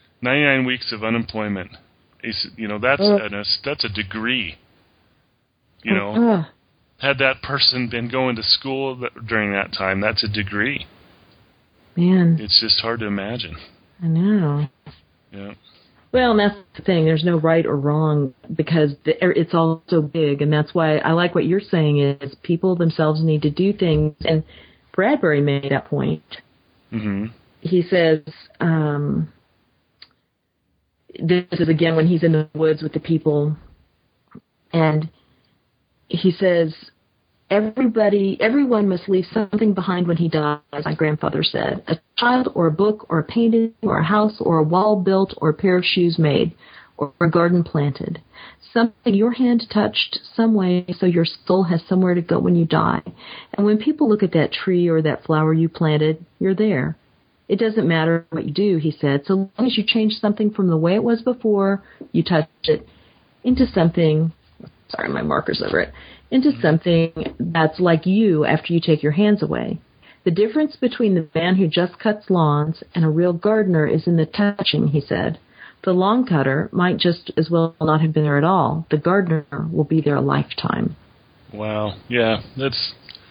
of unemployment. That's a degree. Had that person been going to school during that time, that's a degree.
Man.
It's just hard to imagine.
I know.
Yeah.
Well, and that's the thing. There's no right or wrong because it's all so big. And that's why I like what you're saying is people themselves need to do things. And Bradbury made that point. Mm-hmm. He says, this is again when he's in the woods with the people, and he says, everyone must leave something behind when he dies, my grandfather said. A child or a book or a painting or a house or a wall built or a pair of shoes made or a garden planted. Something your hand touched some way so your soul has somewhere to go when you die. And when people look at that tree or that flower you planted, you're there. It doesn't matter what you do, he said, so long as you change something from the way it was before you touched it into something, sorry, my marker's over it, into something that's like you after you take your hands away. The difference between the man who just cuts lawns and a real gardener is in the touching, he said. The lawn cutter might just as well not have been there at all. The gardener will be there a lifetime.
Wow. Yeah,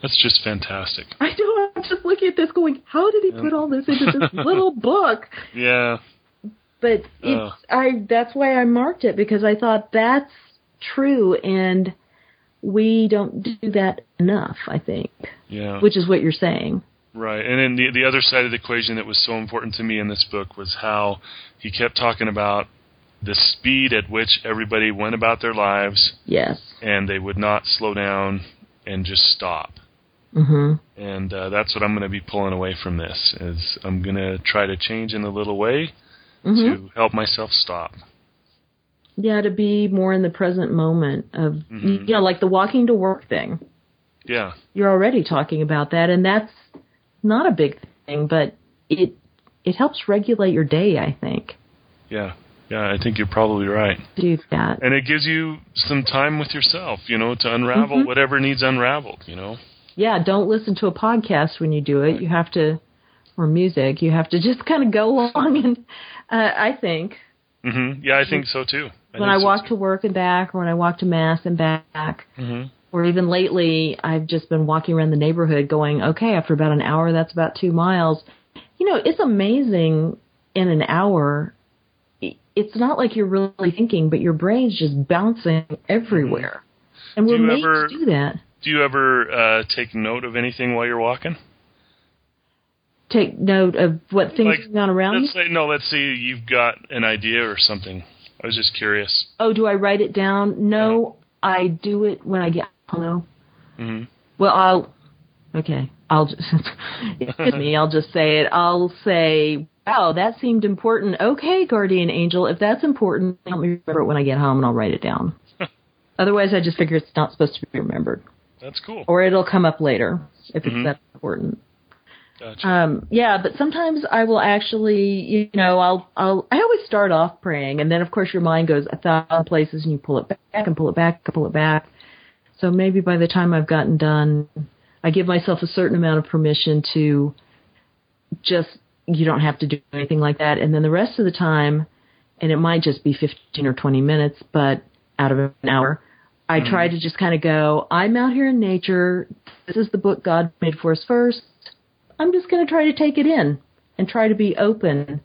That's just fantastic.
I know. I'm just looking at this going, how did he put all this into this little book?
Yeah.
But that's why I marked it, because I thought that's true, and we don't do that enough, I think.
Yeah.
Which is what you're saying.
Right. And then the other side of the equation that was so important to me in this book was how he kept talking about the speed at which everybody went about their lives.
Yes.
And they would not slow down and just stop.
Mm-hmm.
And that's what I'm going to be pulling away from this, is I'm going to try to change in a little way to help myself stop.
Yeah, to be more in the present moment of, like the walking to work thing.
Yeah.
You're already talking about that, and that's not a big thing, but it helps regulate your day, I think.
Yeah. Yeah, I think you're probably right.
Do that.
And it gives you some time with yourself, to unravel whatever needs unraveled,
Yeah, don't listen to a podcast when you do it. You have to, or music, you have to just kind of go along, and I think.
Mm-hmm. Yeah, I think so too.
When I walk to work and back, or when I walk to Mass and back, or even lately, I've just been walking around the neighborhood going, okay, after about an hour, that's about 2 miles. It's amazing in an hour. It's not like you're really thinking, but your brain's just bouncing everywhere. And we're made to do that.
Do you ever take note of anything while you're walking?
Take note of what things are going on around you?
Let's say you've got an idea or something. I was just curious.
Oh, do I write it down? No, I do it when I get home. Mm-hmm. Well, I'll just say it. I'll say, wow, that seemed important. Okay, guardian angel, if that's important, help me remember it when I get home, and I'll write it down. Otherwise, I just figure it's not supposed to be remembered.
That's cool.
Or it'll come up later if it's that important.
Gotcha.
Yeah, but sometimes I will actually, I always start off praying, and then of course your mind goes 1,000 places, and you pull it back and pull it back and pull it back. So maybe by the time I've gotten done, I give myself a certain amount of permission to just, you don't have to do anything like that. And then the rest of the time, and it might just be 15 or 20 minutes, but out of an hour, I try to just kind of go, I'm out here in nature. This is the book God made for us first. I'm just going to try to take it in and try to be open.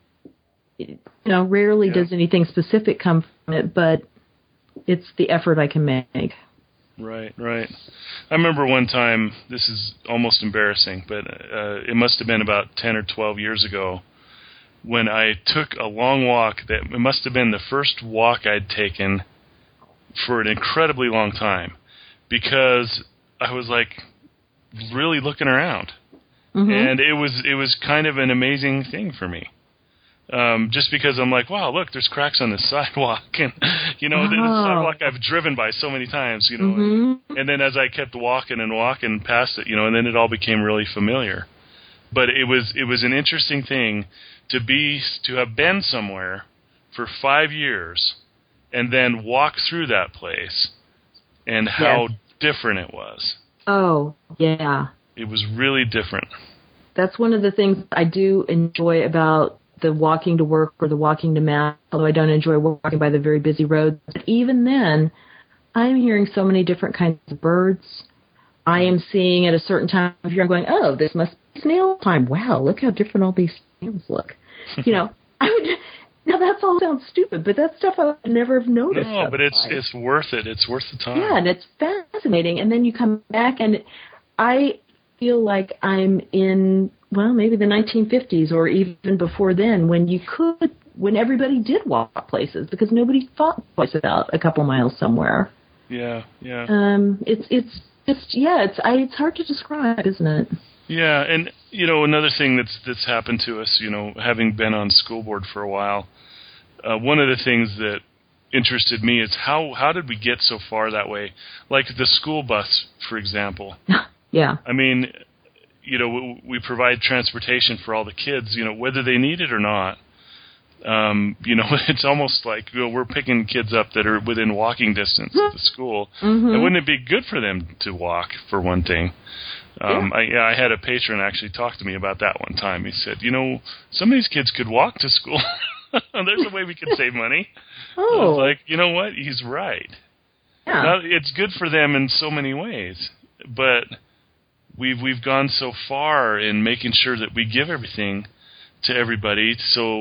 Rarely does anything specific come from it, but it's the effort I can make.
Right. I remember one time, this is almost embarrassing, but it must have been about 10 or 12 years ago, when I took a long walk. It must have been the first walk I'd taken for an incredibly long time, because I was like really looking around. And it was kind of an amazing thing for me. Just because I'm like, wow, look, there's cracks on this sidewalk. And, the sidewalk I've driven by so many times, And then as I kept walking and walking past it, and then it all became really familiar. But it was an interesting thing to have been somewhere for 5 years and then walk through that place and how different it was.
Oh, yeah.
It was really different.
That's one of the things I do enjoy about the walking to work or the walking to Mass, although I don't enjoy walking by the very busy roads. But even then, I'm hearing so many different kinds of birds. I am seeing at a certain time of year, I'm going, oh, this must be snail time. Wow, look how different all these snails look. Now that all sounds stupid, but that's stuff I would never have noticed.
No, but it's worth it. It's worth the time.
Yeah, and it's fascinating. And then you come back, and I feel like I'm in, maybe the 1950s or even before then, when everybody did walk places because nobody thought twice about a couple miles somewhere.
Yeah.
It's hard to describe, isn't it?
Yeah, and another thing that's happened to us, having been on school board for a while, one of the things that interested me is how did we get so far that way? Like the school bus, for example.
Yeah.
I mean, we provide transportation for all the kids, whether they need it or not. It's almost like we're picking kids up that are within walking distance of the school. And wouldn't it be good for them to walk, for one thing? I had a patron actually talk to me about that one time. He said, some of these kids could walk to school. There's a way we could save money.
Oh.
I was like, you know what? He's right.
Yeah.
Now, it's good for them in so many ways, but we've gone so far in making sure that we give everything to everybody. So,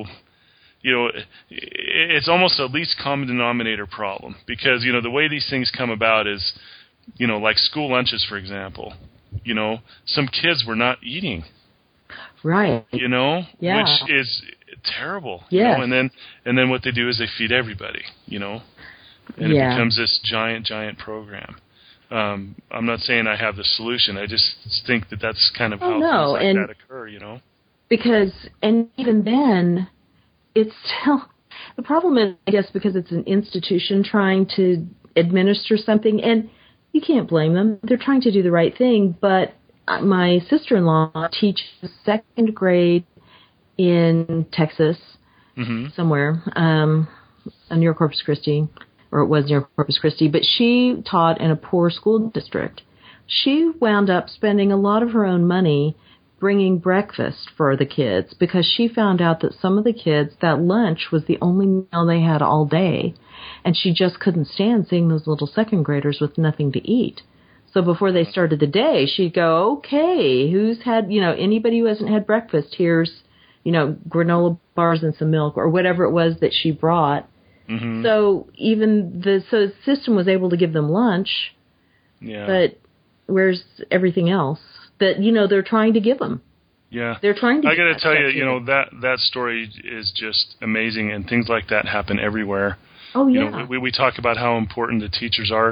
it's almost a least common denominator problem, because, the way these things come about is, like school lunches, for example, some kids were not eating.
Right.
Yeah. Which is terrible.
Yes.
And then what they do is they feed everybody, and it becomes this giant program. I'm not saying I have the solution. I just think that that's kind of how things like that occur,
Because, and even then, it's still, the problem is, I guess, because it's an institution trying to administer something, and you can't blame them. They're trying to do the right thing, but my sister-in-law teaches second grade in Texas, somewhere, near Corpus Christi, or it was near Corpus Christi, but she taught in a poor school district. She wound up spending a lot of her own money bringing breakfast for the kids, because she found out that some of the kids, that lunch was the only meal they had all day, and she just couldn't stand seeing those little second graders with nothing to eat. So before they started the day, she'd go, okay, who's had, anybody who hasn't had breakfast, here's, granola bars and some milk, or whatever it was that she brought. Mm-hmm. So the system was able to give them lunch, but where's everything else that, they're trying to give them?
Yeah.
They're trying to.
I got to tell you, that story is just amazing, and things like that happen everywhere.
Oh, yeah.
We talk about how important the teachers are,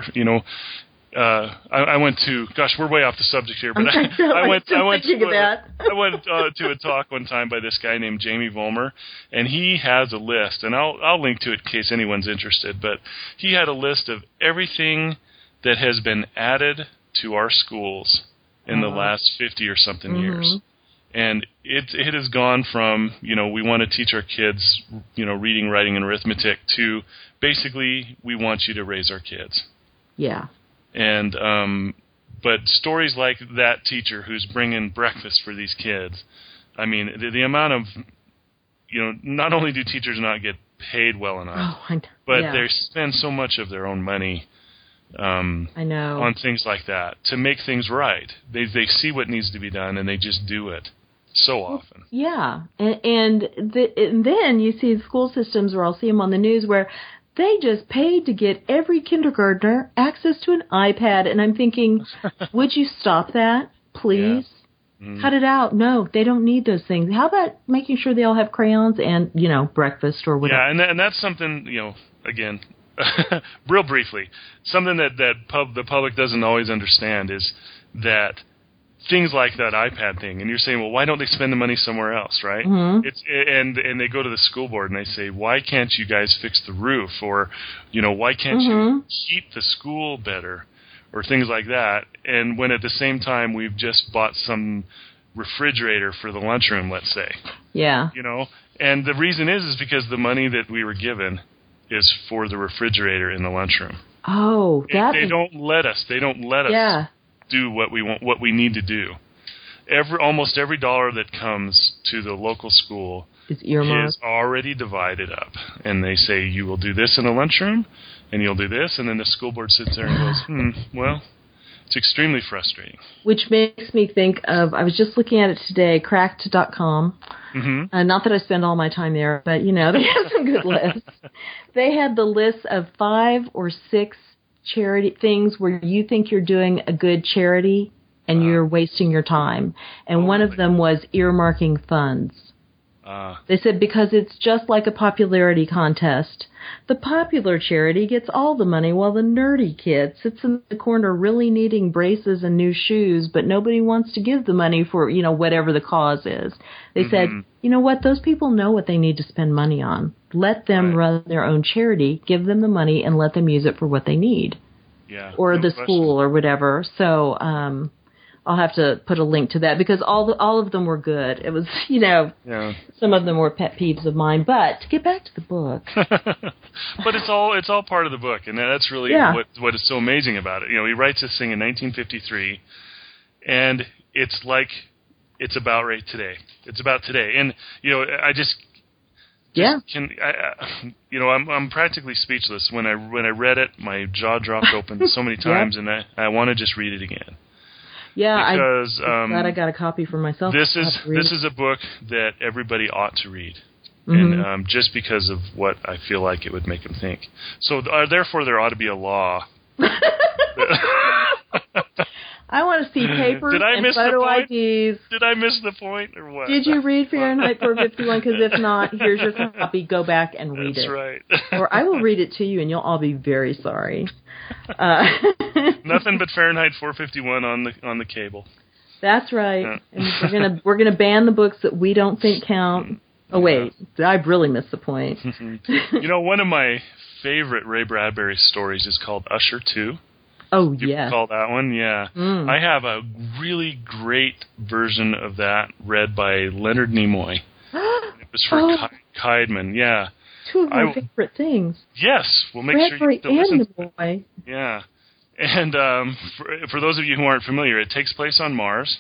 I went to, gosh, we're way off the subject here, but I went to a talk one time by this guy named Jamie Vollmer, and he has a list, and I'll link to it in case anyone's interested, but he had a list of everything that has been added to our schools in the last 50 or something years. And it has gone from, we want to teach our kids, reading, writing, and arithmetic, to basically we want you to raise our kids.
Yeah.
And but stories like that teacher who's bringing breakfast for these kids, I mean, the amount of, not only do teachers not get paid well enough, but they spend so much of their own money
I know.
on things like that to make things right. They see what needs to be done, and they just do it so often.
Yeah. And then you see the school systems, or I'll see them on the news, where they just paid to get every kindergartner access to an iPad. And I'm thinking, would you stop that, please? Yeah. Mm. Cut it out. No, they don't need those things. How about making sure they all have crayons and, breakfast or whatever?
Yeah, and that's something, again, real briefly, something that the public doesn't always understand is that things like that iPad thing, and you're saying, well, why don't they spend the money somewhere else, right? Mm-hmm. And they go to the school board and they say, why can't you guys fix the roof, or why can't you heat the school better, or things like that? And when at the same time we've just bought some refrigerator for the lunchroom, let's say, and the reason is because the money that we were given is for the refrigerator in the lunchroom.
Oh,
they don't let us. They don't let us do what we want, what we need to do. Almost every dollar that comes to the local school is already divided up, and they say you will do this in the lunchroom, and you'll do this, and then the school board sits there and goes, well, it's extremely frustrating.
Which makes me think of, I was just looking at it today, Cracked.com. Mm-hmm. Not that I spend all my time there, but, they have some good lists. They had the list of 5 or 6 charity things where you think you're doing a good charity and you're wasting your time. And one of them was earmarking funds. They said because it's just like a popularity contest. The popular charity gets all the money while the nerdy kid sits in the corner really needing braces and new shoes, but nobody wants to give the money for, whatever the cause is. They said, you know what, those people know what they need to spend money on. Let them run their own charity, give them the money, and let them use it for what they need.
Yeah.
Or the school or whatever. So, I'll have to put a link to that because all of them were good. It was, some of them were pet peeves of mine. But to get back to the book,
but it's all part of the book, and that's really what is so amazing about it. He writes this thing in 1953, and it's like it's about right today. It's about today, and I'm practically speechless when I read it. My jaw dropped open so many times, and I want to just read it again.
Yeah,
because
I'm glad I got a copy for myself.
This is a book that everybody ought to read.
Mm-hmm.
And just because of what I feel like it would make them think. So therefore, there ought to be a law.
I want to see papers and photo IDs.
Did I miss the point, or what?
Did you read Fahrenheit 451? Because if not, here's your copy. Go back and read
That's
it.
That's right.
Or I will read it to you, and you'll all be very sorry.
Nothing but Fahrenheit 451 on the cable.
That's right.
Yeah.
And we're gonna ban the books that we don't think count. Oh wait, I've really missed the point.
One of my favorite Ray Bradbury stories is called Usher 2.
Oh,
you
yeah.
Call that one? Yeah.
Mm.
I have a really great version of that read by Leonard Nimoy. It was for Kaidman, yeah.
Two of my favorite things.
Yes, we'll make
Bradbury
sure you listen
and
to it.
Nimoy.
Yeah. And for those of you who aren't familiar, it takes place on Mars,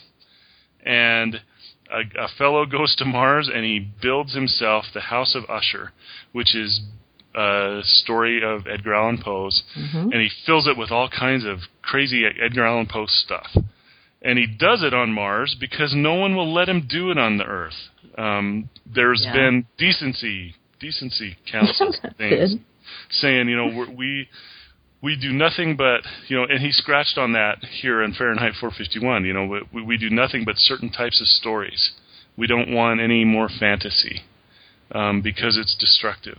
and a fellow goes to Mars and he builds himself the House of Usher, which is a story of Edgar Allan Poe's, and he fills it with all kinds of crazy Edgar Allan Poe stuff. And he does it on Mars because no one will let him do it on the Earth. There's been decency councils and things saying, we do nothing but, and he scratched on that here in Fahrenheit 451, we do nothing but certain types of stories. We don't want any more fantasy because it's destructive.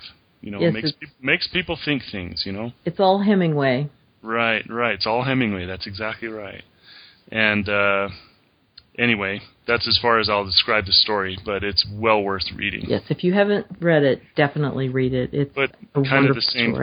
Makes people think things,
It's all Hemingway.
Right. It's all Hemingway. That's exactly right. And anyway, that's as far as I'll describe the story, but it's well worth reading.
Yes, if you haven't read it, definitely read it. It's
kind of the same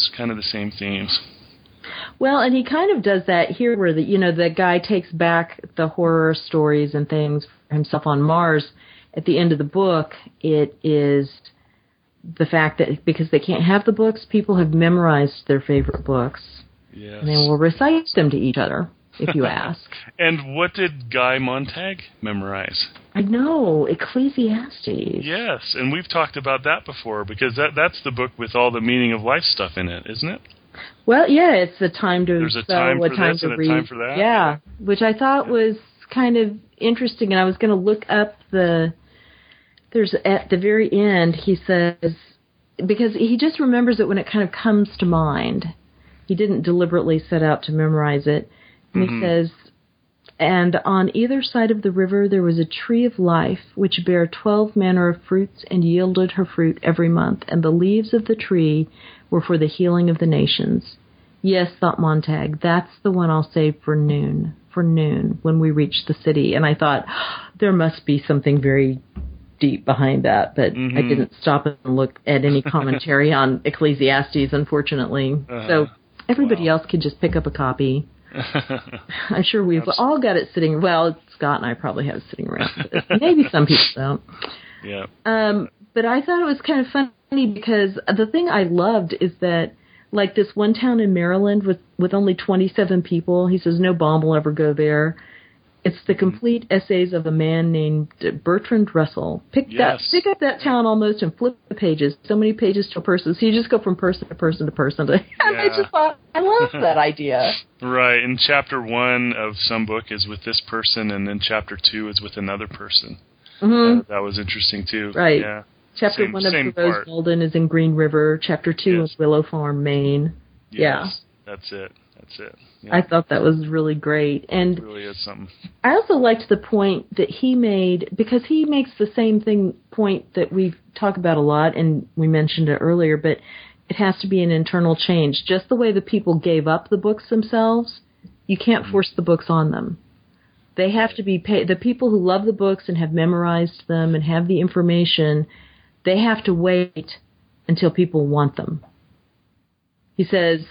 themes.
Well, and he kind of does that here where the guy takes back the horror stories and things for himself on Mars. At the end of the book, it is the fact that because they can't have the books, people have memorized their favorite books.
Yes.
And they will recite them to each other, if you ask.
And what did Guy Montag memorize?
I know, Ecclesiastes.
Yes, and we've talked about that before, because that's the book with all the meaning of life stuff in it, isn't it?
Well, yeah, it's the time to
There's a time for this and a time for that.
Yeah, which I thought was kind of interesting, and I was going to look up there's at the very end, he says, because he just remembers it when it kind of comes to mind. He didn't deliberately set out to memorize it. And he says, and on either side of the river there was a tree of life, which bare 12 manner of fruits, and yielded her fruit every month. And the leaves of the tree were for the healing of the nations. Yes, thought Montag, that's the one I'll save for noon, when we reach the city. And I thought, there must be something very deep behind that, but I didn't stop and look at any commentary on Ecclesiastes, unfortunately. So everybody else can just pick up a copy. I'm sure we've all got it sitting. Well, Scott and I probably have it sitting around. Maybe some people don't.
Yeah.
But I thought it was kind of funny because the thing I loved is that, like this one town in Maryland with only 27 people, he says no bomb will ever go there. It's the complete essays of a man named Bertrand Russell. Pick up that town almost and flip the pages. So many pages to a person. So you just go from person to person to person. And I just thought, I love that idea.
Right. And chapter 1 of some book is with this person, and then chapter 2 is with another person. That was interesting, too.
Right.
Yeah.
Chapter 1 of The Rose Golden is in Green River. Chapter 2 is Willow Farm, Maine.
Yes. That's it. Yeah.
I thought that was really great. And
it really is something.
I also liked the point that he made, because he makes the same point that we talk about a lot, and we mentioned it earlier, but it has to be an internal change. Just the way the people gave up the books themselves, you can't force the books on them. They have to be paid. The people who love the books and have memorized them and have the information, they have to wait until people want them. He says,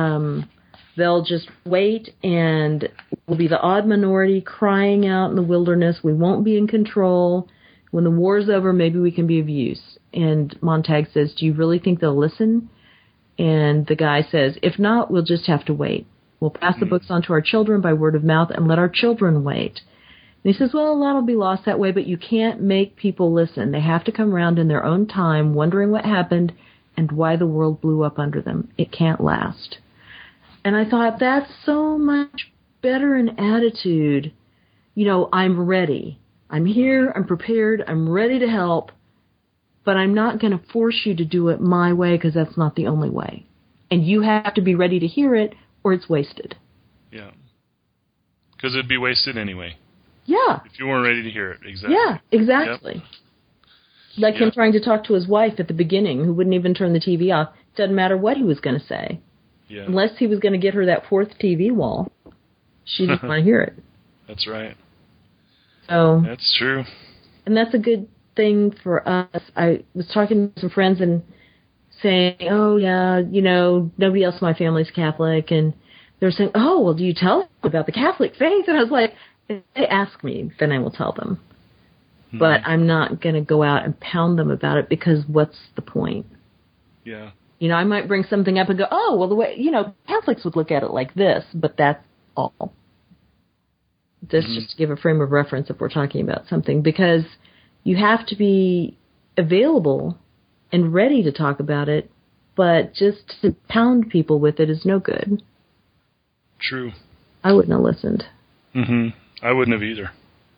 they'll just wait, and we'll be the odd minority crying out in the wilderness. We won't be in control. When the war's over, maybe we can be of use. And Montag says, do you really think they'll listen? And the guy says, if not, we'll just have to wait. We'll pass the books on to our children by word of mouth and let our children wait. And he says, well, a lot will be lost that way, but you can't make people listen. They have to come around in their own time, wondering what happened and why the world blew up under them. It can't last. And I thought, that's so much better an attitude, I'm ready. I'm here, I'm prepared, I'm ready to help, but I'm not going to force you to do it my way because that's not the only way. And you have to be ready to hear it or it's wasted.
Yeah. Because it'd be wasted anyway.
Yeah.
If you weren't ready to hear it. Exactly.
Yeah, exactly. Yep. Like him trying to talk to his wife at the beginning who wouldn't even turn the TV off. Doesn't matter what he was going to say.
Yeah.
Unless he was going to get her that fourth TV wall, she didn't want to hear it.
That's right.
So
that's true.
And that's a good thing for us. I was talking to some friends and saying, oh, yeah, nobody else in my family's Catholic. And they're saying, oh, well, do you tell them about the Catholic faith? And I was like, if they ask me, then I will tell them. Mm-hmm. But I'm not going to go out and pound them about it because what's the point?
Yeah.
I might bring something up and go, oh, well, the way, Catholics would look at it like this, but that's all. Just to give a frame of reference if we're talking about something, because you have to be available and ready to talk about it, but just to pound people with it is no good.
True.
I wouldn't have listened.
I wouldn't have either.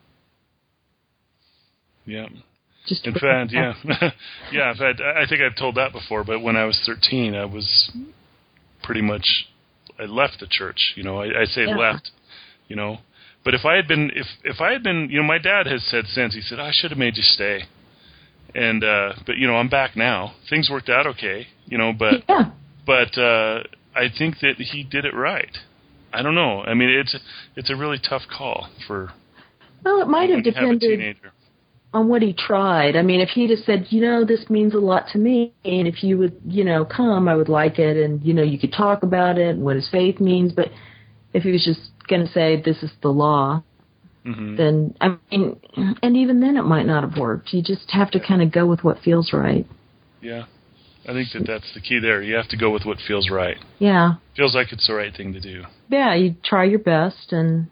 Yeah. In fact, yeah. Yeah, in fact, I think I've told that before, but when I was 13, I was pretty much, I left the church, I say left, But if I had been, my dad has said since, he said, I should have made you stay. And, but, I'm back now. Things worked out okay, but I think that he did it right. I don't know. I mean, it's a really tough call for,
well, it might have depended on what he tried. I mean, if he'd have said, this means a lot to me, and if you would, come, I would like it, and, you could talk about it and what his faith means, but if he was just going to say this is the law, then, I mean, and even then it might not have worked. You just have to kind of go with what feels right.
Yeah. I think that's the key there. You have to go with what feels right.
Yeah.
Feels like it's the right thing to do.
Yeah, you try your best and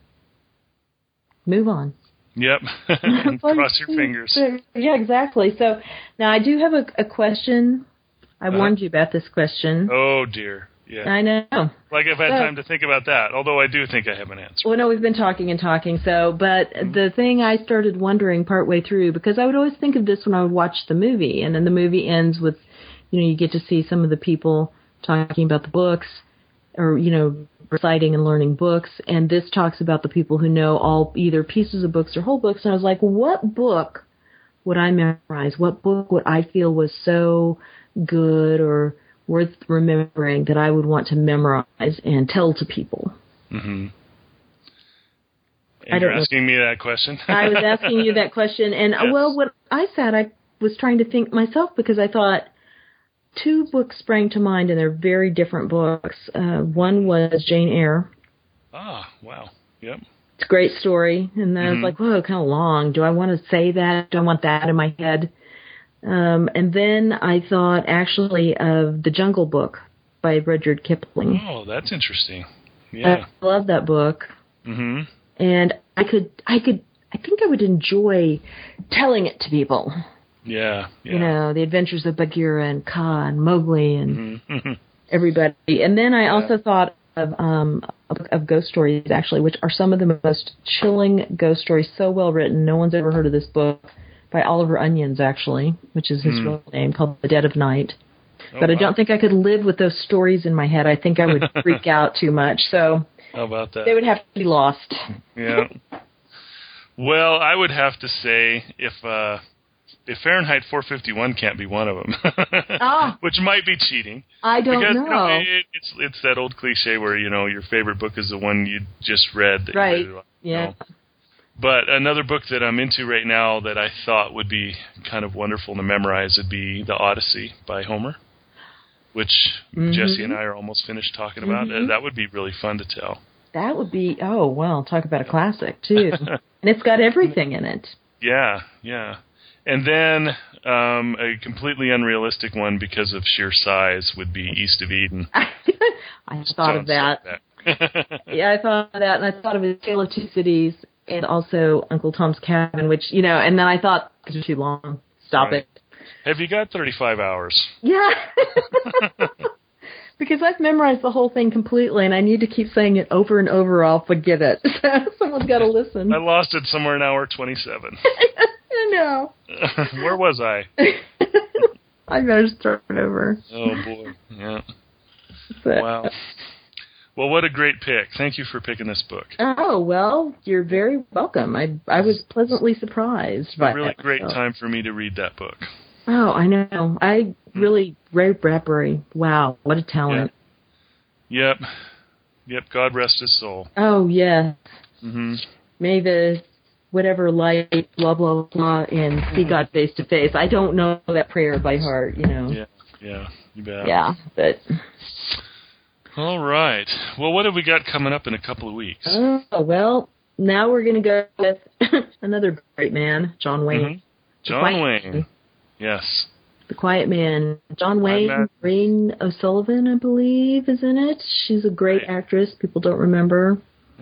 move on.
Yep. And cross your fingers.
Yeah, exactly. So now I do have a question. I warned you about this question.
Oh, dear. Yeah.
I know.
Like I've had time to think about that, although I do think I have an answer.
Well, no, we've been talking, but the thing I started wondering partway through, because I would always think of this when I would watch the movie, and then the movie ends with, you get to see some of the people talking about the books, or, reciting and learning books, and this talks about the people who know all either pieces of books or whole books, and I was like, what book would I memorize? What book would I feel was so good or worth remembering that I would want to memorize and tell to people?
Mm-hmm. And you're asking me that question?
I was asking you that question, and yes. Well, what I said, I was trying to think myself, because I thought two books sprang to mind, and they're very different books. One was Jane Eyre.
Ah, wow. Yep.
It's a great story, and I was like, whoa, kind of long. Do I want to say that? Do I want that in my head? And then I thought actually of The Jungle Book by Rudyard Kipling.
Oh, that's interesting. Yeah.
I love that book.
Mm-hmm.
And I think I would enjoy telling it to people.
Yeah.
The adventures of Bagheera and Kaa and Mowgli and everybody. And then I also thought of ghost stories, actually, which are some of the most chilling ghost stories, so well written. No one's ever heard of this book, by Oliver Onions, actually, which is his real name, called The Dead of Night. But I don't think I could live with those stories in my head. I think I would freak out too much. So
how about that?
They would have to be lost.
Yeah. Well, I would have to say if Fahrenheit 451 can't be one of them, which might be cheating.
I don't know.
Because it's that old cliche where your favorite book is the one you just read. That
right.
You really like,
yeah.
But another book that I'm into right now that I thought would be kind of wonderful to memorize would be The Odyssey by Homer, which Jesse and I are almost finished talking about. That would be really fun to tell. That
would be, talk about a classic, too. And it's got everything in it.
Yeah. And then a completely unrealistic one because of sheer size would be East of Eden.
I thought of that. Yeah, I thought of that, and I thought of A Tale of Two Cities, and also Uncle Tom's Cabin, which, and then I thought, these are too long. Stop it.
Have you got 35 hours?
Yeah. Because I've memorized the whole thing completely, and I need to keep saying it over and over, or I'll forget it. So someone's got to listen.
I lost it somewhere in hour 27.
I know.
Where was I?
I better start over.
Oh, boy. Yeah.
But,
wow. Well, what a great pick. Thank you for picking this book.
Oh, well, you're very welcome. I was pleasantly surprised by it.
A really great time for me to read that book.
Oh, I know. Ray Bradbury. Wow, what a talent.
Yeah. Yep, God rest his soul.
Oh, yes.
Mm-hmm.
May the whatever light, blah, blah, blah, and see God face to face. I don't know that prayer by heart,
Yeah, you bet.
Yeah, but...
All right. Well, what have we got coming up in a couple of weeks?
Oh, well, now we're going to go with another great man, John Wayne.
Mm-hmm. John Wayne. Yes.
The Quiet Man. John Wayne, Rain O'Sullivan, I believe, is in it. She's a great actress. People don't remember.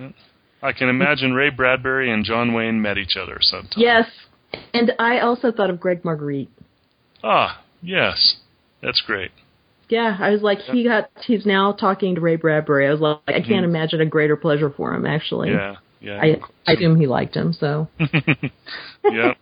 I can imagine Ray Bradbury and John Wayne met each other sometime.
Yes. And I also thought of Greg Marguerite.
Ah, yes. That's great.
Yeah, I was like, he's now talking to Ray Bradbury. I was like, I can't imagine a greater pleasure for him, actually.
Yeah.
I assume he liked him, so.
Yep.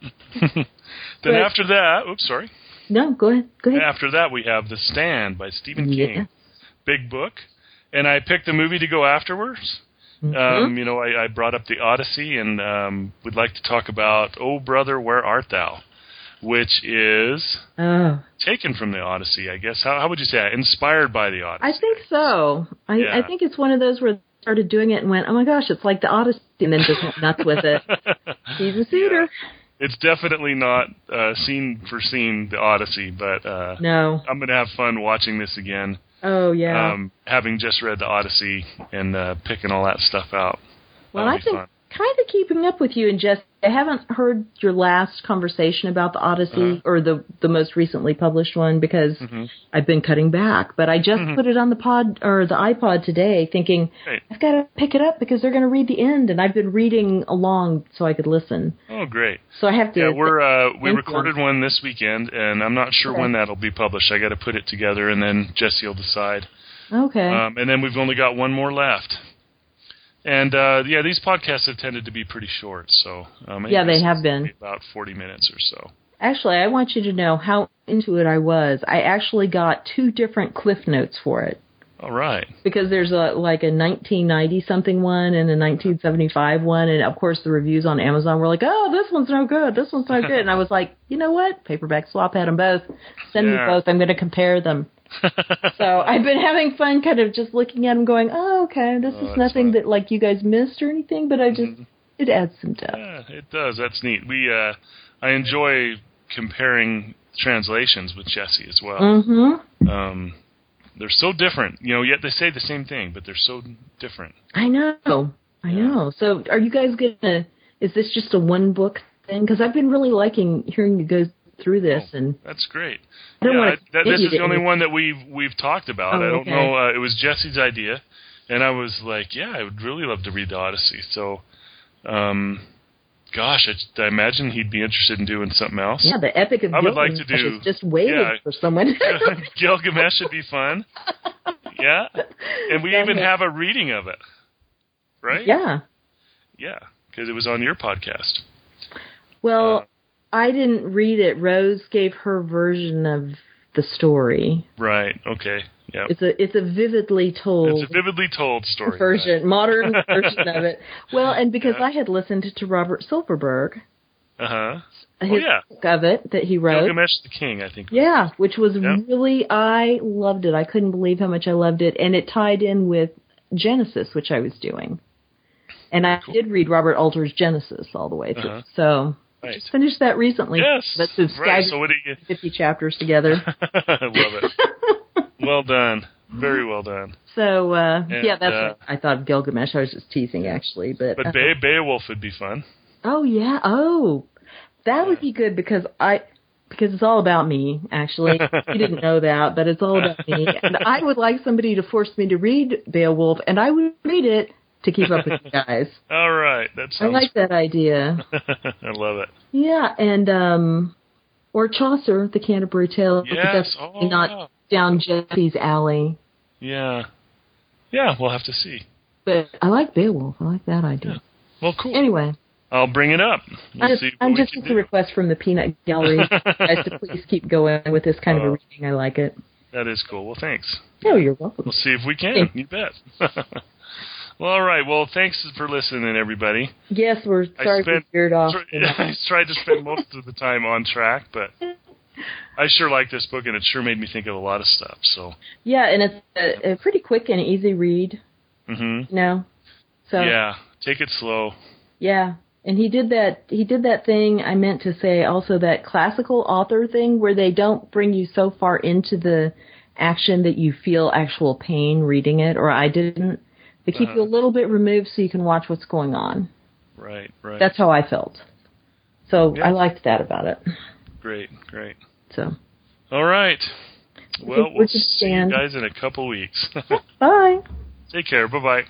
Then after that, oops, sorry.
No, go ahead.
After that, we have The Stand by Stephen King. Big book. And I picked the movie to go afterwards. Mm-hmm. I brought up the Odyssey and would like to talk about Oh Brother, Where Art Thou? Which is taken from the Odyssey, I guess. How would you say it? Inspired by the Odyssey.
I think so. I think it's one of those where they started doing it and went, oh my gosh, it's like the Odyssey, and then just went nuts with it. Steven Suter.
Yeah. It's definitely not scene for scene the Odyssey, but
no.
I'm going to have fun watching this again.
Oh, yeah.
Having just read the Odyssey and picking all that stuff out.
Well, I've been kind of keeping up with you and Jesse. I haven't heard your last conversation about the Odyssey or the most recently published one because I've been cutting back. But I just put it on the pod or the iPod today thinking, I've got to pick it up because they're going to read the end. And I've been reading along so I could listen.
Oh, great.
So I have to...
Yeah, we recorded one this weekend, and I'm not sure when that'll be published. I got to put it together, and then Jesse will decide.
Okay.
And then we've only got one more left. And, these podcasts have tended to be pretty short, so...
they have been.
About 40 minutes or so.
Actually, I want you to know how into it I was. I actually got 2 different Cliff Notes for it.
All right.
Because there's a 1990-something one and a 1975 one, and, of course, the reviews on Amazon were like, oh, this one's no good, this one's no good. And I was like, you know what? Paperback Swap had them both. Send me both. I'm going to compare them. So I've been having fun kind of just looking at them going, oh, okay, this is nothing that like you guys missed or anything, but it adds some depth.
Yeah, it does. That's neat. I enjoy comparing translations with Jesse as well. Mm-hmm. They're so different, yet they say the same thing, but they're so different.
I know. So are you guys is this just a one book thing? Because I've been really liking hearing you guys through this, and
that's great. This is the only one that we've talked about. I don't know. It was Jesse's idea, and I was like, I would really love to read the Odyssey. So, gosh, I imagine he'd be interested in doing something else.
Yeah, the Epic of Gilgamesh.
I would like to do.
Just waiting for someone.
Gilgamesh should be fun. Yeah, and we even have a reading of it, right?
Yeah.
Yeah, because it was on your podcast.
Well. I didn't read it. Rose gave her version of the story.
Right. Okay. Yeah.
It's a vividly told.
It's a vividly told story.
Version, modern version of it. Well, and because I had listened to Robert Silverberg. His book of it that he wrote.
Gilgamesh the King, I think.
Yeah, which was really, I loved it. I couldn't believe how much I loved it, and it tied in with Genesis, which I was doing. And I did read Robert Alter's Genesis all the way through. So.
Right.
Just finished that recently.
Yes.
That's his
So what do you
50 chapters together.
I love it. Well done. Very well done.
So, that's what I thought of Gilgamesh. I was just teasing, actually. But
Beowulf would be fun.
Oh, yeah. Oh, that would be good because it's all about me, actually. You didn't know that, but it's all about me. And I would like somebody to force me to read Beowulf, and I would read it to keep up with you guys.
All right. That sounds
I like that idea.
I love it.
Yeah, and or Chaucer, the Canterbury Tales.
Yes.
That's not down Jesse's alley.
Yeah. Yeah, we'll have to see.
But I like Beowulf. I like that idea.
Yeah. Well, cool.
Anyway.
I'll bring it up.
I'm just a request from the Peanut Gallery guys to please keep going with this kind of a reading. I like it.
That is cool. Well, thanks.
Oh, you're welcome.
We'll see if we can. You bet. Well, all right. Well, thanks for listening, everybody.
Yes, we're sorry to veered off.
I tried to spend most of the time on track, but I sure like this book, and it sure made me think of a lot of stuff. So
yeah, and it's a pretty quick and easy read.
Mm-hmm.
So
yeah, take it slow.
Yeah, and he did that thing. I meant to say also that classical author thing where they don't bring you so far into the action that you feel actual pain reading it, or I didn't. They keep you a little bit removed so you can watch what's going on.
Right.
That's how I felt. So yeah. I liked that about it.
Great.
So.
All right. Well, we'll see you guys in a couple weeks.
Bye.
Take care. Bye-bye.